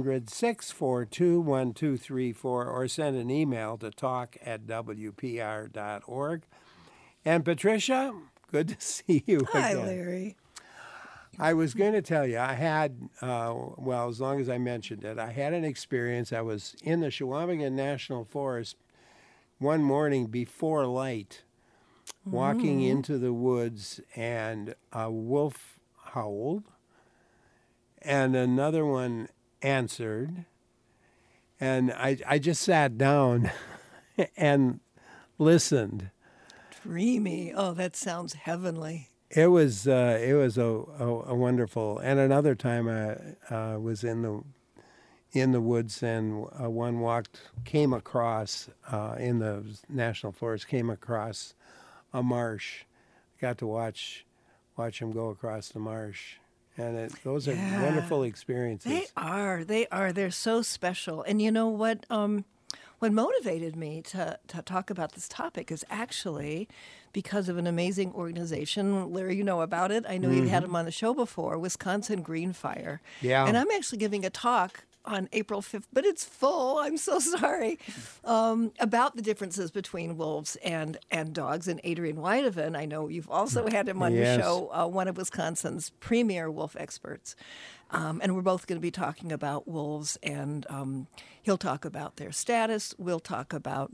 800-642-1234, or send an email to talk@wpr.org. And Patricia, good to see you again. Hi, Larry. I was going to tell you, I had, as long as I mentioned it, I had an experience. I was in the Chequamegon National Forest one morning before light, walking into the woods, and a wolf howled, and another one answered, and I just sat down and listened. Dreamy. Oh, that sounds heavenly. It was a wonderful. And another time I was in the woods, and one came across in the national forest, came across a marsh. Got to watch him go across the marsh, and those are wonderful experiences. They are. They're so special. And you know what? What motivated me to talk about this topic is actually because of an amazing organization. Larry, you know about it. I know you've had them on the show before, Wisconsin Green Fire. Yeah. And I'm actually giving a talk on April 5th, but it's full. I'm so sorry. About the differences between wolves and dogs. And Adrian Weideven, I know you've also had him on your show, one of Wisconsin's premier wolf experts. And we're both going to be talking about wolves, and he'll talk about their status. I'll talk about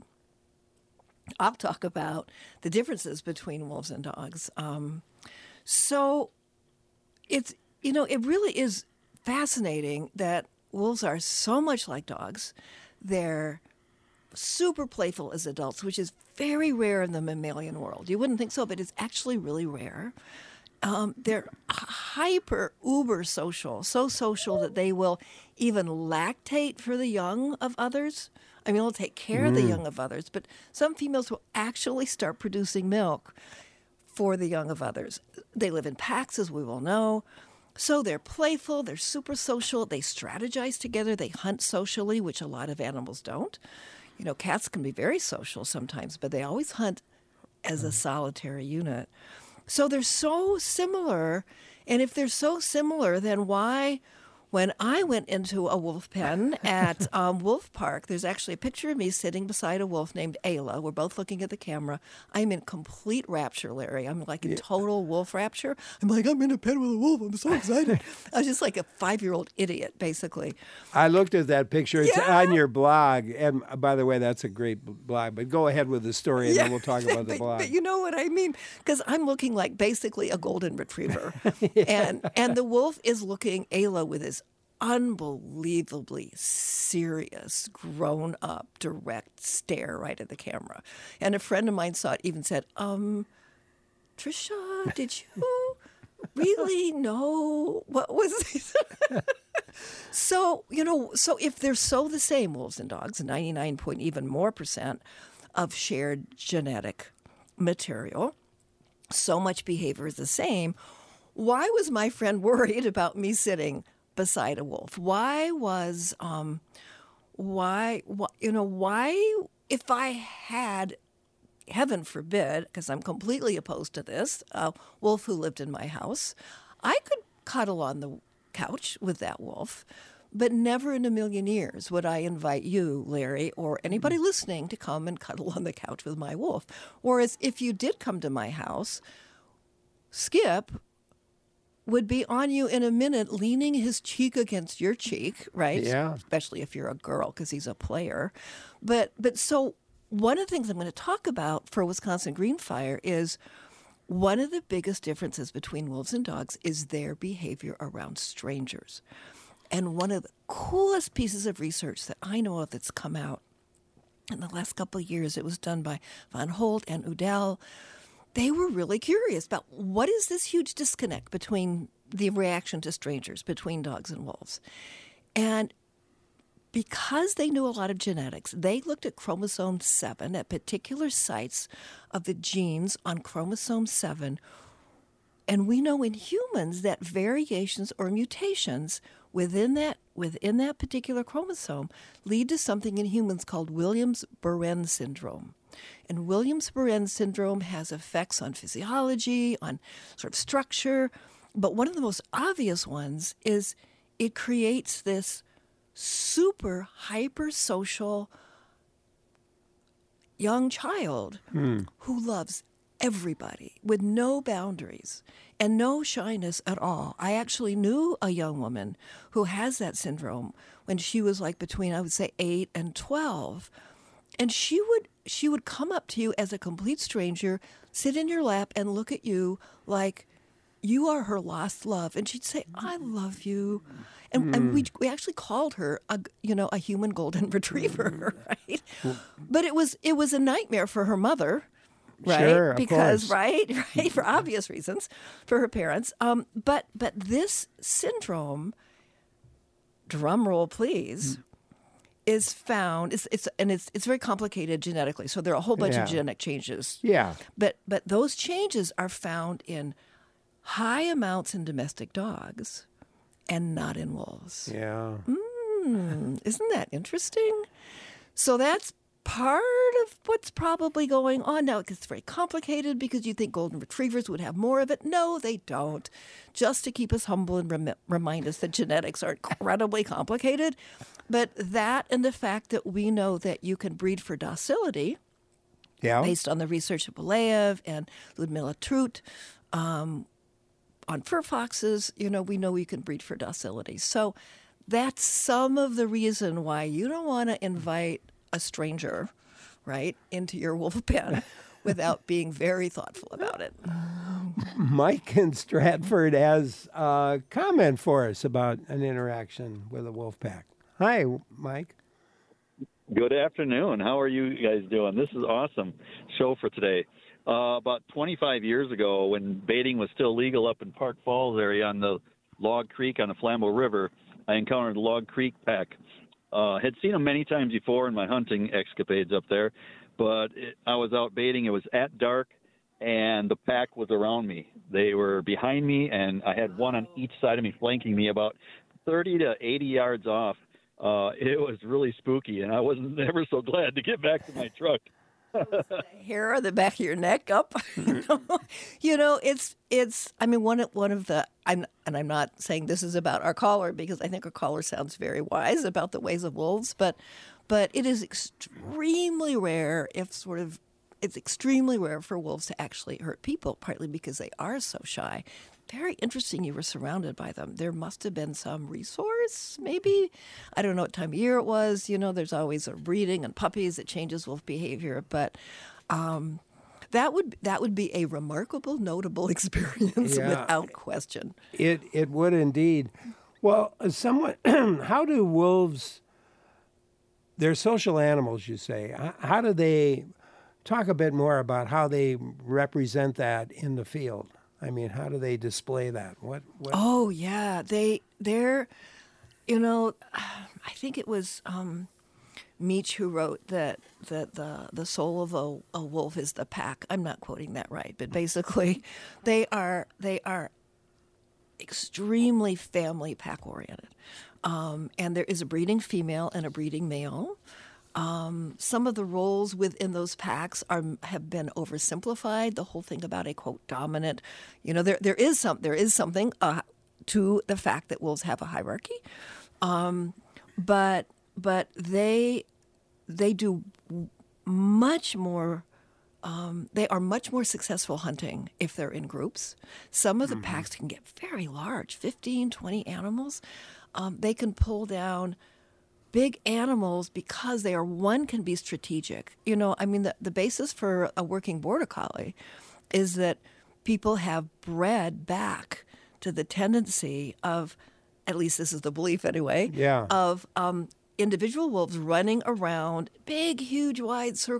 the differences between wolves and dogs. So it really is fascinating that wolves are so much like dogs. They're super playful as adults, which is very rare in the mammalian world. You wouldn't think so, but it's actually really rare. They're hyper uber social, so social that they will even lactate for the young of others. I mean, they'll take care of the young of others, but some females will actually start producing milk for the young of others. They live in packs, as we all know. So they're playful, they're super social, they strategize together, they hunt socially, which a lot of animals don't. You know, cats can be very social sometimes, but they always hunt as a solitary unit. So they're so similar, and if they're so similar, then why, when I went into a wolf pen at Wolf Park, there's actually a picture of me sitting beside a wolf named Ayla. We're both looking at the camera. I'm in complete rapture, Larry. I'm like in total wolf rapture. I'm like, I'm in a pen with a wolf. I'm so excited. I was just like a 5-year-old idiot, basically. I looked at that picture. It's on your blog. And by the way, that's a great blog. But go ahead with the story, and then we'll talk about the blog. But you know what I mean? Because I'm looking like basically a golden retriever. And the wolf is looking, Ayla, with his unbelievably serious, grown-up, direct stare right at the camera. And a friend of mine saw it, even said, Trisha, did you really know what was this? So if they're so the same, wolves and dogs, 99 point even more % of shared genetic material, so much behavior is the same, why was my friend worried about me sitting beside a wolf? Why if I had, heaven forbid, because I'm completely opposed to this, a wolf who lived in my house, I could cuddle on the couch with that wolf, but never in a million years would I invite you, Larry, or anybody listening to come and cuddle on the couch with my wolf. Whereas if you did come to my house, Skip would be on you in a minute, leaning his cheek against your cheek, right? Yeah. Especially if you're a girl, because he's a player. But so one of the things I'm going to talk about for Wisconsin Green Fire is one of the biggest differences between wolves and dogs is their behavior around strangers. And one of the coolest pieces of research that I know of that's come out in the last couple of years, it was done by Van Holt and Udall. they were really curious about what is this huge disconnect between the reaction to strangers, between dogs and wolves. And because they knew a lot of genetics, they looked at chromosome 7, at particular sites of the genes on chromosome 7. And we know in humans that variations or mutations within that particular chromosome lead to something in humans called Williams-Barré syndrome. And Williams-Barré syndrome has effects on physiology, on sort of structure. But one of the most obvious ones is it creates this super hypersocial young child who loves everybody with no boundaries and no shyness at all. I actually knew a young woman who has that syndrome when she was like between, I would say, 8 and 12. And she would come up to you as a complete stranger, sit in your lap and look at you like you are her lost love. And she'd say, I love you. And we actually called her a human golden retriever, right? But it was a nightmare for her mother, right? Sure, because of course. right, for obvious reasons, for her parents. But this syndrome, drum roll please, is found. It's very complicated genetically. So there are a whole bunch of genetic changes. Yeah. But those changes are found in high amounts in domestic dogs and not in wolves. Yeah. Isn't that interesting? So that's part of what's probably going on now. It's very complicated because you think golden retrievers would have more of it. No, they don't. Just to keep us humble and remind us that genetics are incredibly complicated. But that and the fact that we know that you can breed for docility, based on the research of Belayev and Ludmila Trut, on fur foxes, we know you can breed for docility. So that's some of the reason why you don't want to invite a stranger, right, into your wolf pen without being very thoughtful about it. Mike in Stratford has a comment for us about an interaction with a wolf pack. Hi, Mike. Good afternoon. How are you guys doing? This is awesome show for today. About 25 years ago, when baiting was still legal up in Park Falls area on the Log Creek on the Flambeau River, I encountered a Log Creek pack. Had seen them many times before in my hunting escapades up there, but I was out baiting. It was at dark, and the pack was around me. They were behind me, and I had one on each side of me flanking me about 30 to 80 yards off. It was really spooky, and I wasn't ever so glad to get back to my truck. Hair on the back of your neck up. It's. I mean, one of the. I'm not saying this is about our caller because I think our caller sounds very wise about the ways of wolves, but it is extremely rare. It's extremely rare for wolves to actually hurt people, partly because they are so shy. Very interesting you were surrounded by them. There must have been some resource, maybe. I don't know what time of year it was. There's always a breeding and puppies that changes wolf behavior. But that would be a remarkable, notable experience without question. It would indeed. Well, how do wolves, they're social animals, you say. How do they, talk a bit more about how they represent that in the field? I mean, how do they display that? What? Oh, yeah. They're, I think it was Meach who wrote that the soul of a wolf is the pack. I'm not quoting that right, but basically they are extremely family pack oriented. And there is a breeding female and a breeding male. Some of the roles within those packs have been oversimplified. The whole thing about a quote dominant, there is something to the fact that wolves have a hierarchy, but they do much more. They are much more successful hunting if they're in groups. Some of the packs can get very large, 15, 20 animals. They can pull down big animals because can be strategic. The basis for a working border collie is that people have bred back to the tendency of, at least this is the belief anyway, of individual wolves running around, big, huge, wide circle,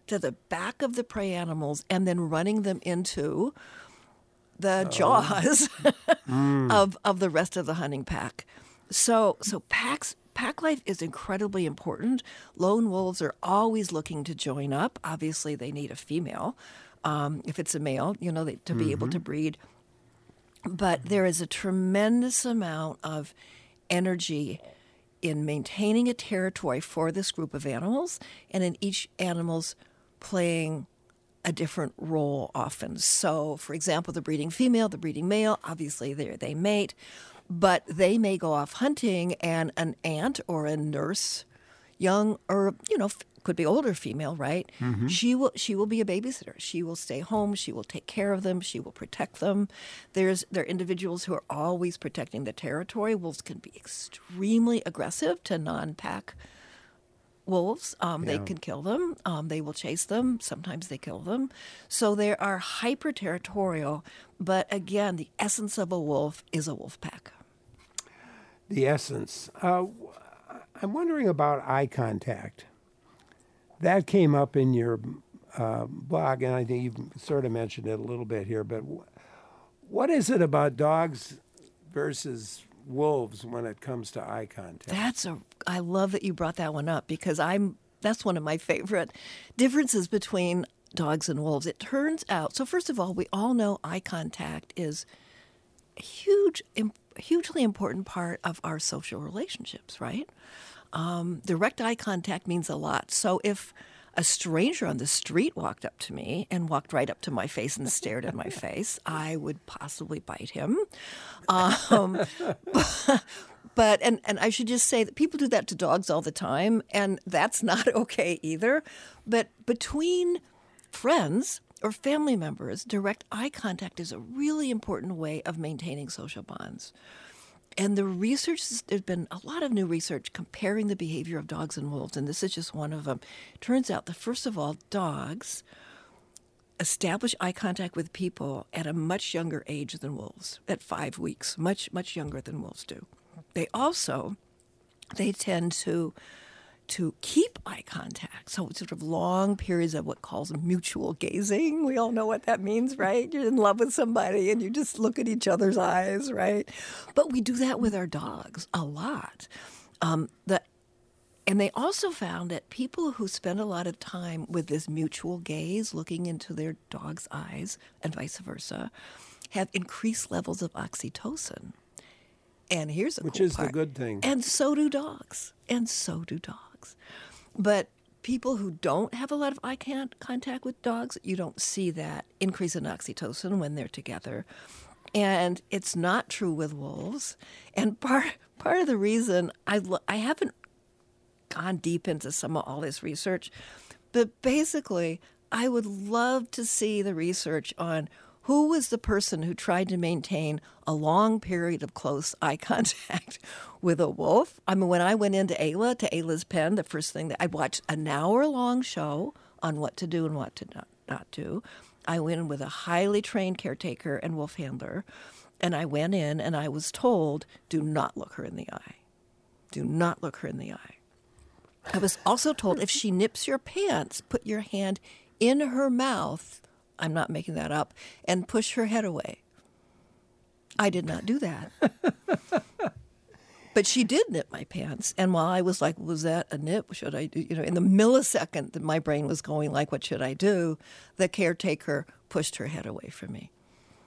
to the back of the prey animals and then running them into the jaws of the rest of the hunting pack. So pack life is incredibly important. Lone wolves are always looking to join up. Obviously, they need a female. If it's a male, to be able to breed. But there is a tremendous amount of energy in maintaining a territory for this group of animals, and in each animal's playing a different role often. So, for example, the breeding female, the breeding male, obviously they mate, but they may go off hunting, and an aunt or a nurse, young or, could be older female, right? Mm-hmm. She will be a babysitter. She will stay home. She will take care of them. She will protect them. There are individuals who are always protecting the territory. Wolves can be extremely aggressive to non-pack wolves. They can kill them. They will chase them. Sometimes they kill them. So they are hyper-territorial. But again, the essence of a wolf is a wolf pack. The essence. I'm wondering about eye contact. That came up in your blog, and I think you sort of mentioned it a little bit here, but what is it about dogs versus wolves when it comes to eye contact? I love that you brought that one up, because that's one of my favorite differences between dogs and wolves. It turns out, so first of all, we all know eye contact is a hugely important part of our social relationships, right? Direct eye contact means a lot. So if a stranger on the street walked up to me and walked right up to my face and stared at my face, I would possibly bite him. But I should just say that people do that to dogs all the time, and that's not okay either. But between friends or family members, direct eye contact is a really important way of maintaining social bonds. And the research, there's been a lot of new research comparing the behavior of dogs and wolves, and this is just one of them. Turns out that, first of all, dogs establish eye contact with people at a much younger age than wolves, at 5 weeks, much, much younger than wolves do. They tend to keep eye contact. So it's sort of long periods of what calls mutual gazing. We all know what that means, right? You're in love with somebody and you just look at each other's eyes, right? But we do that with our dogs a lot. And they also found that people who spend a lot of time with this mutual gaze, looking into their dog's eyes and vice versa, have increased levels of oxytocin. And here's Which is the good thing. And so do dogs. But people who don't have a lot of eye contact with dogs, you don't see that increase in oxytocin when they're together. And it's not true with wolves. And part of the reason I haven't gone deep into some of all this research, but basically I would love to see the research on who was the person who tried to maintain a long period of close eye contact with a wolf? I mean, when I went into Ayla's pen, the first thing that I watched an hour-long show on what to do and what to not do. I went in with a highly trained caretaker and wolf handler, and I went in and I was told, do not look her in the eye. Do not look her in the eye. I was also told, if she nips your pants, put your hand in her mouth, I'm not making that up, and push her head away. I did not do that. But she did nip my pants. And while I was like, was that a nip? Should I do? In the millisecond that my brain was going like, what should I do? The caretaker pushed her head away from me.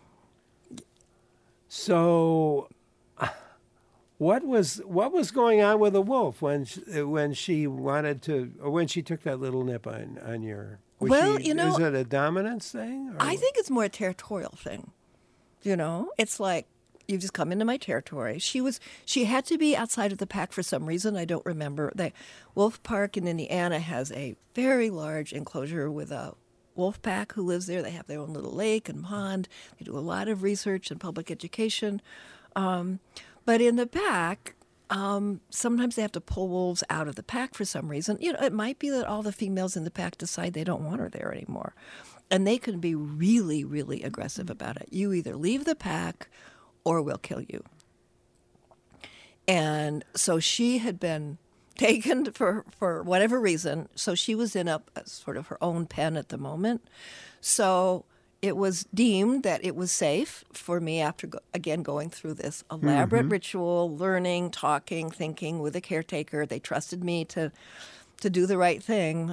So what was going on with the wolf when she wanted to, or when she took that little nip on your... is it a dominance thing? I think it's more a territorial thing. It's like, you've just come into my territory. She had to be outside of the pack for some reason. I don't remember. The Wolf Park in Indiana has a very large enclosure with a wolf pack who lives there. They have their own little lake and pond. They do a lot of research and public education. But in the pack, sometimes they have to pull wolves out of the pack for some reason. It might be that all the females in the pack decide they don't want her there anymore. And they can be really, really aggressive about it. You either leave the pack or we'll kill you. And so she had been taken for whatever reason. So she was in a sort of her own pen at the moment. So it was deemed that it was safe for me after, again, going through this elaborate ritual, learning, talking, thinking with a caretaker. They trusted me to do the right thing.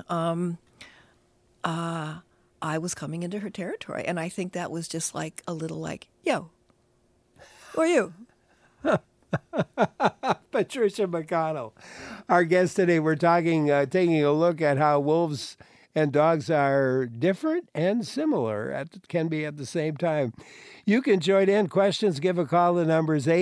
I was coming into her territory. And I think that was just like a little like, yo, who are you? Patricia McConnell, our guest today. We're talking, taking a look at how wolves and dogs are different and similar, can be at the same time. You can join in. Questions, give a call. The number is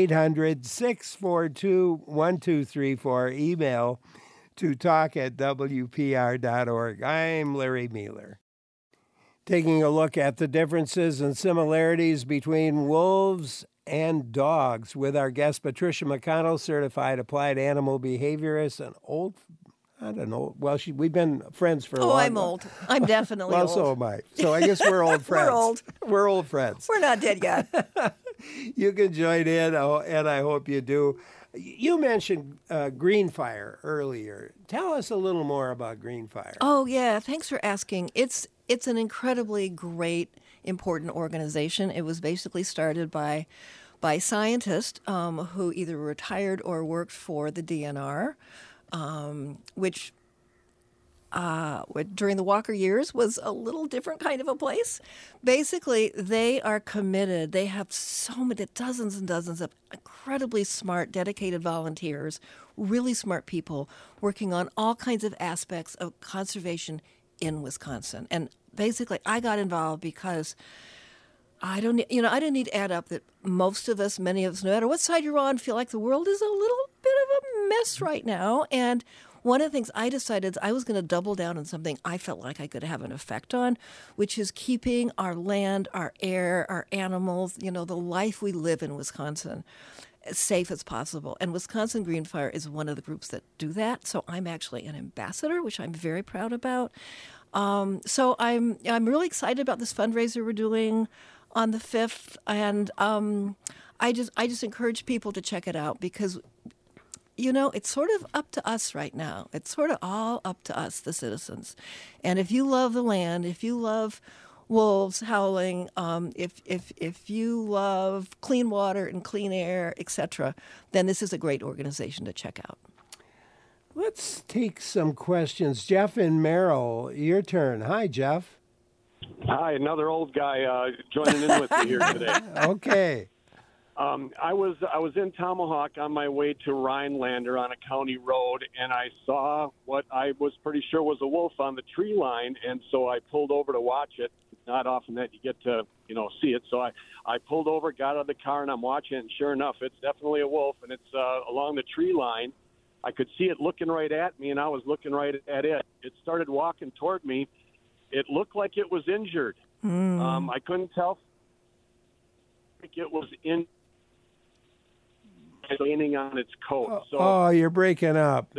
800-642-1234. Email to talk@wpr.org. I'm Larry Mueller. Taking a look at the differences and similarities between wolves and dogs with our guest, Patricia McConnell, certified applied animal behaviorist and old. I don't know. Well, we've been friends for a long time. Oh, I'm old. I'm definitely well, old. so am I. So I guess we're old friends. We're old. We're old friends. We're not dead yet. You can join in, and I hope you do. You mentioned Greenfire earlier. Tell us a little more about Greenfire. Oh, yeah. Thanks for asking. It's an incredibly great, important organization. It was basically started by scientists who either retired or worked for the DNR, which during the Walker years was a little different kind of a place. Basically, they are committed. They have so many, dozens and dozens of incredibly smart, dedicated volunteers, really smart people working on all kinds of aspects of conservation in Wisconsin. And basically, I got involved because I didn't need to add up that most of us, many of us, no matter what side you're on, feel like the world is a little bit of a mess right now. And one of the things I decided I was going to double down on something I felt like I could have an effect on, which is keeping our land, our air, our animals, the life we live in Wisconsin as safe as possible. And Wisconsin Greenfire is one of the groups that do that. So I'm actually an ambassador, which I'm very proud about. So I'm really excited about this fundraiser we're doing on the 5th, and I just encourage people to check it out because, it's sort of up to us right now. It's sort of all up to us, the citizens. And if you love the land, if you love wolves howling, if you love clean water and clean air, etc., then this is a great organization to check out. Let's take some questions. Jeff and Merrill, your turn. Hi, Jeff. Hi, another old guy joining in with me here today. Okay. I was in Tomahawk on my way to Rhinelander on a county road, and I saw what I was pretty sure was a wolf on the tree line, and so I pulled over to watch it. Not often that you get to, see it. So I pulled over, got out of the car, and I'm watching it, and sure enough, it's definitely a wolf, and it's along the tree line. I could see it looking right at me, and I was looking right at it. It started walking toward me. It looked like it was injured. I couldn't tell if it was leaning on its coat. So, you're breaking up.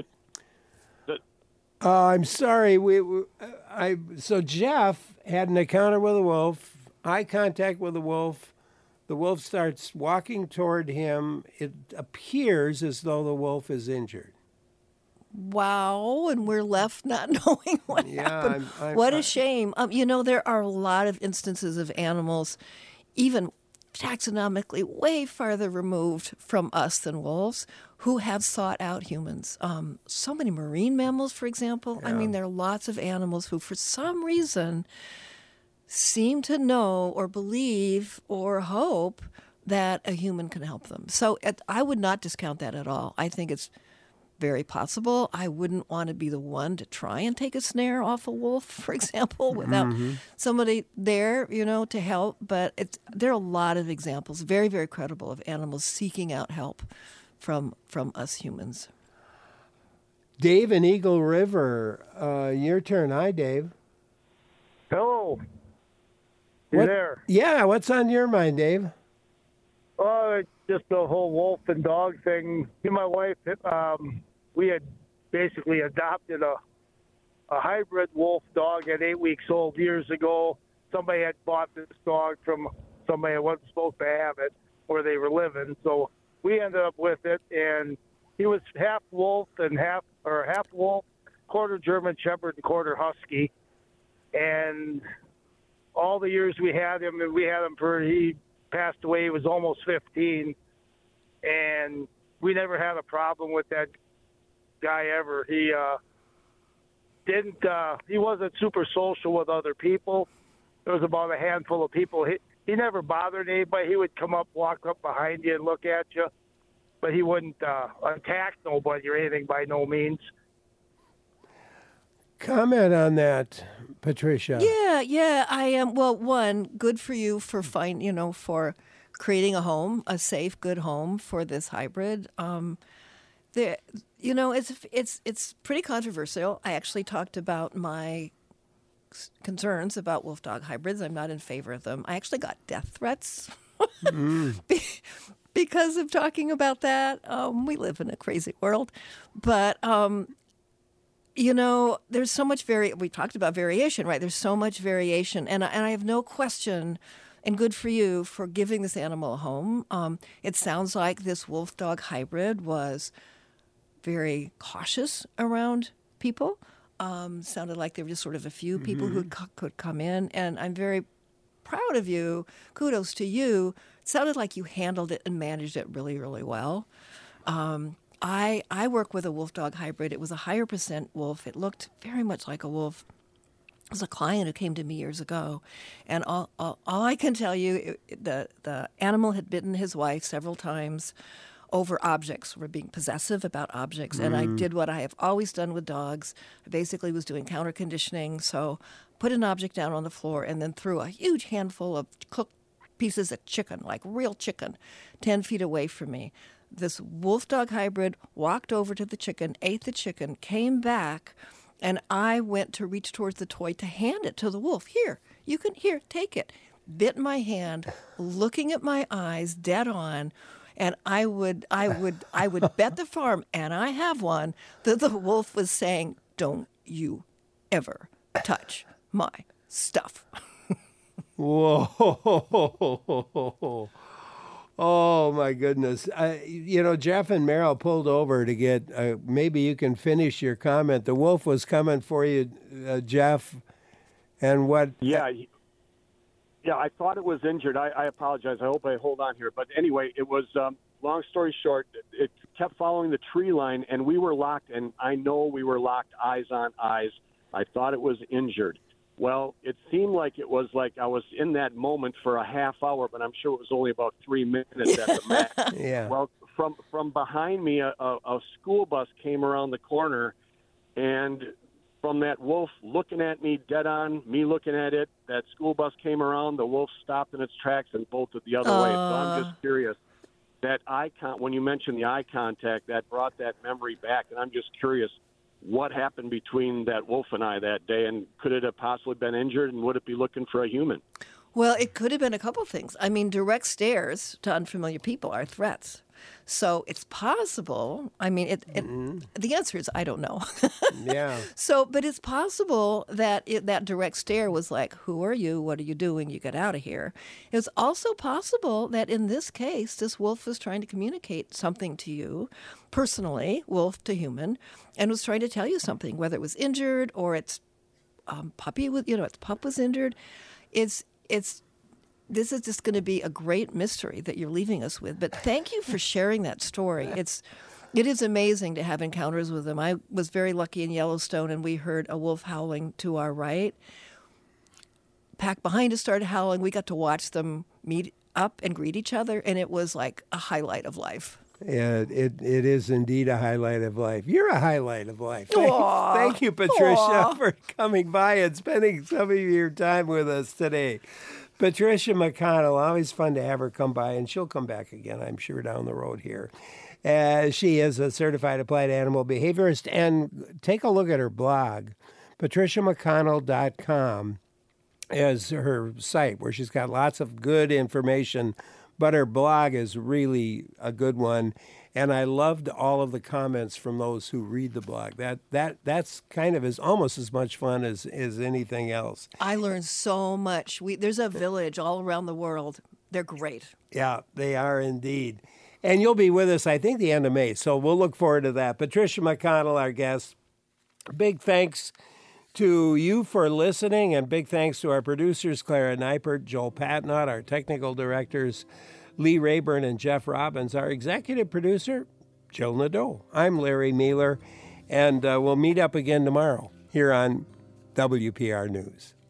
I'm sorry. So Jeff had an encounter with a wolf, eye contact with a wolf. The wolf starts walking toward him. It appears as though the wolf is injured. Wow, and we're left not knowing what happened. What a shame. There are a lot of instances of animals, even taxonomically way farther removed from us than wolves, who have sought out humans. So many marine mammals, for example. Yeah. I mean, there are lots of animals who, for some reason, seem to know or believe or hope that a human can help them. So I would not discount that at all. I think it's very possible. I wouldn't want to be the one to try and take a snare off a wolf, for example, without somebody there, to help. But there are a lot of examples, very, very credible, of animals seeking out help from us humans. Dave in Eagle River, your turn. Hi, Dave. Hello. You there? Yeah, what's on your mind, Dave? Just the whole wolf and dog thing. Me and my wife, we had basically adopted a hybrid wolf dog at 8 weeks old years ago. Somebody had bought this dog from somebody that wasn't supposed to have it where they were living. So we ended up with it, and he was half wolf and half wolf, quarter German Shepherd and quarter Husky. And all the years we had him, and he passed away, he was almost 15. And we never had a problem with that guy ever. He he wasn't super social with other people. There was about a handful of people. He never bothered anybody. He would come up, walk up behind you and look at you, but he wouldn't attack nobody or anything by no means. Comment on that, Patricia. Yeah, I am. Well, one, good for you for for creating a home, a safe, good home for this hybrid. It's pretty controversial. I actually talked about my concerns about wolf dog hybrids. I'm not in favor of them. I actually got death threats because of talking about that. We live in a crazy world, but there's so much we talked about variation, right? There's so much variation, and I have no question. And good for you for giving this animal a home. It sounds like this wolf dog hybrid was very cautious around people. Sounded like there were just sort of a few people who could come in. And I'm very proud of you. Kudos to you. It sounded like you handled it and managed it really, really well. I work with a wolf dog hybrid. It was a higher percent wolf. It looked very much like a wolf. It was a client who came to me years ago, and all I can tell you, the animal had bitten his wife several times over objects. We're being possessive about objects, and I did what I have always done with dogs. I basically was doing counter conditioning, so put an object down on the floor and then threw a huge handful of cooked pieces of chicken, like real chicken, 10 feet away from me. This wolf dog hybrid walked over to the chicken, ate the chicken, came back, and I went to reach towards the toy to hand it to the wolf. Here, take it. Bit my hand, looking at my eyes, dead on, and I would bet the farm, and I have one, that the wolf was saying, "Don't you ever touch my stuff." Whoa. Oh, my goodness. Jeff and Meryl pulled over to get, maybe you can finish your comment. The wolf was coming for you, Jeff, and what? Yeah, I thought it was injured. I apologize. I hope I hold on here. But anyway, it was, long story short, it kept following the tree line, and we were locked, and I know we were locked eyes on eyes. I thought it was injured. Well, it seemed like it was like I was in that moment for a half hour, but I'm sure it was only about 3 minutes at the max. Yeah. Well, from behind me, a school bus came around the corner, and from that wolf looking at me dead on, me looking at it, that school bus came around, the wolf stopped in its tracks and bolted the other way. So I'm just curious. That when you mentioned the eye contact, that brought that memory back, and I'm just curious. What happened between that wolf and I that day, and could it have possibly been injured, and would it be looking for a human? Well, it could have been a couple things. I mean, direct stares to unfamiliar people are threats. So it's possible. I mean, the answer is I don't know. Yeah. But it's possible that that direct stare was like, "Who are you? What are you doing? You get out of here." It's also possible that in this case, this wolf was trying to communicate something to you personally, wolf to human, and was trying to tell you something, whether it was injured or its puppy was, its pup was injured. This is just going to be a great mystery that you're leaving us with. But thank you for sharing that story. It is amazing to have encounters with them. I was very lucky in Yellowstone, and we heard a wolf howling to our right. Pack behind us started howling. We got to watch them meet up and greet each other, and it was like a highlight of life. Yeah, it is indeed a highlight of life. You're a highlight of life. Thank you, Patricia, for coming by and spending some of your time with us today. Patricia McConnell, always fun to have her come by, and she'll come back again, I'm sure, down the road here. She is a certified applied animal behaviorist, and take a look at her blog. PatriciaMcConnell.com is her site, where she's got lots of good information, but her blog is really a good one. And I loved all of the comments from those who read the blog. That's kind of almost as much fun as anything else. I learned so much. There's a village all around the world. They're great. Yeah, they are indeed. And you'll be with us, I think, the end of May. So we'll look forward to that. Patricia McConnell, our guest. Big thanks to you for listening, and big thanks to our producers, Clara Neipert, Joel Patnott, our technical directors, Lee Rayburn and Jeff Robbins, our executive producer, Jill Nadeau. I'm Larry Mueller, and we'll meet up again tomorrow here on WPR News.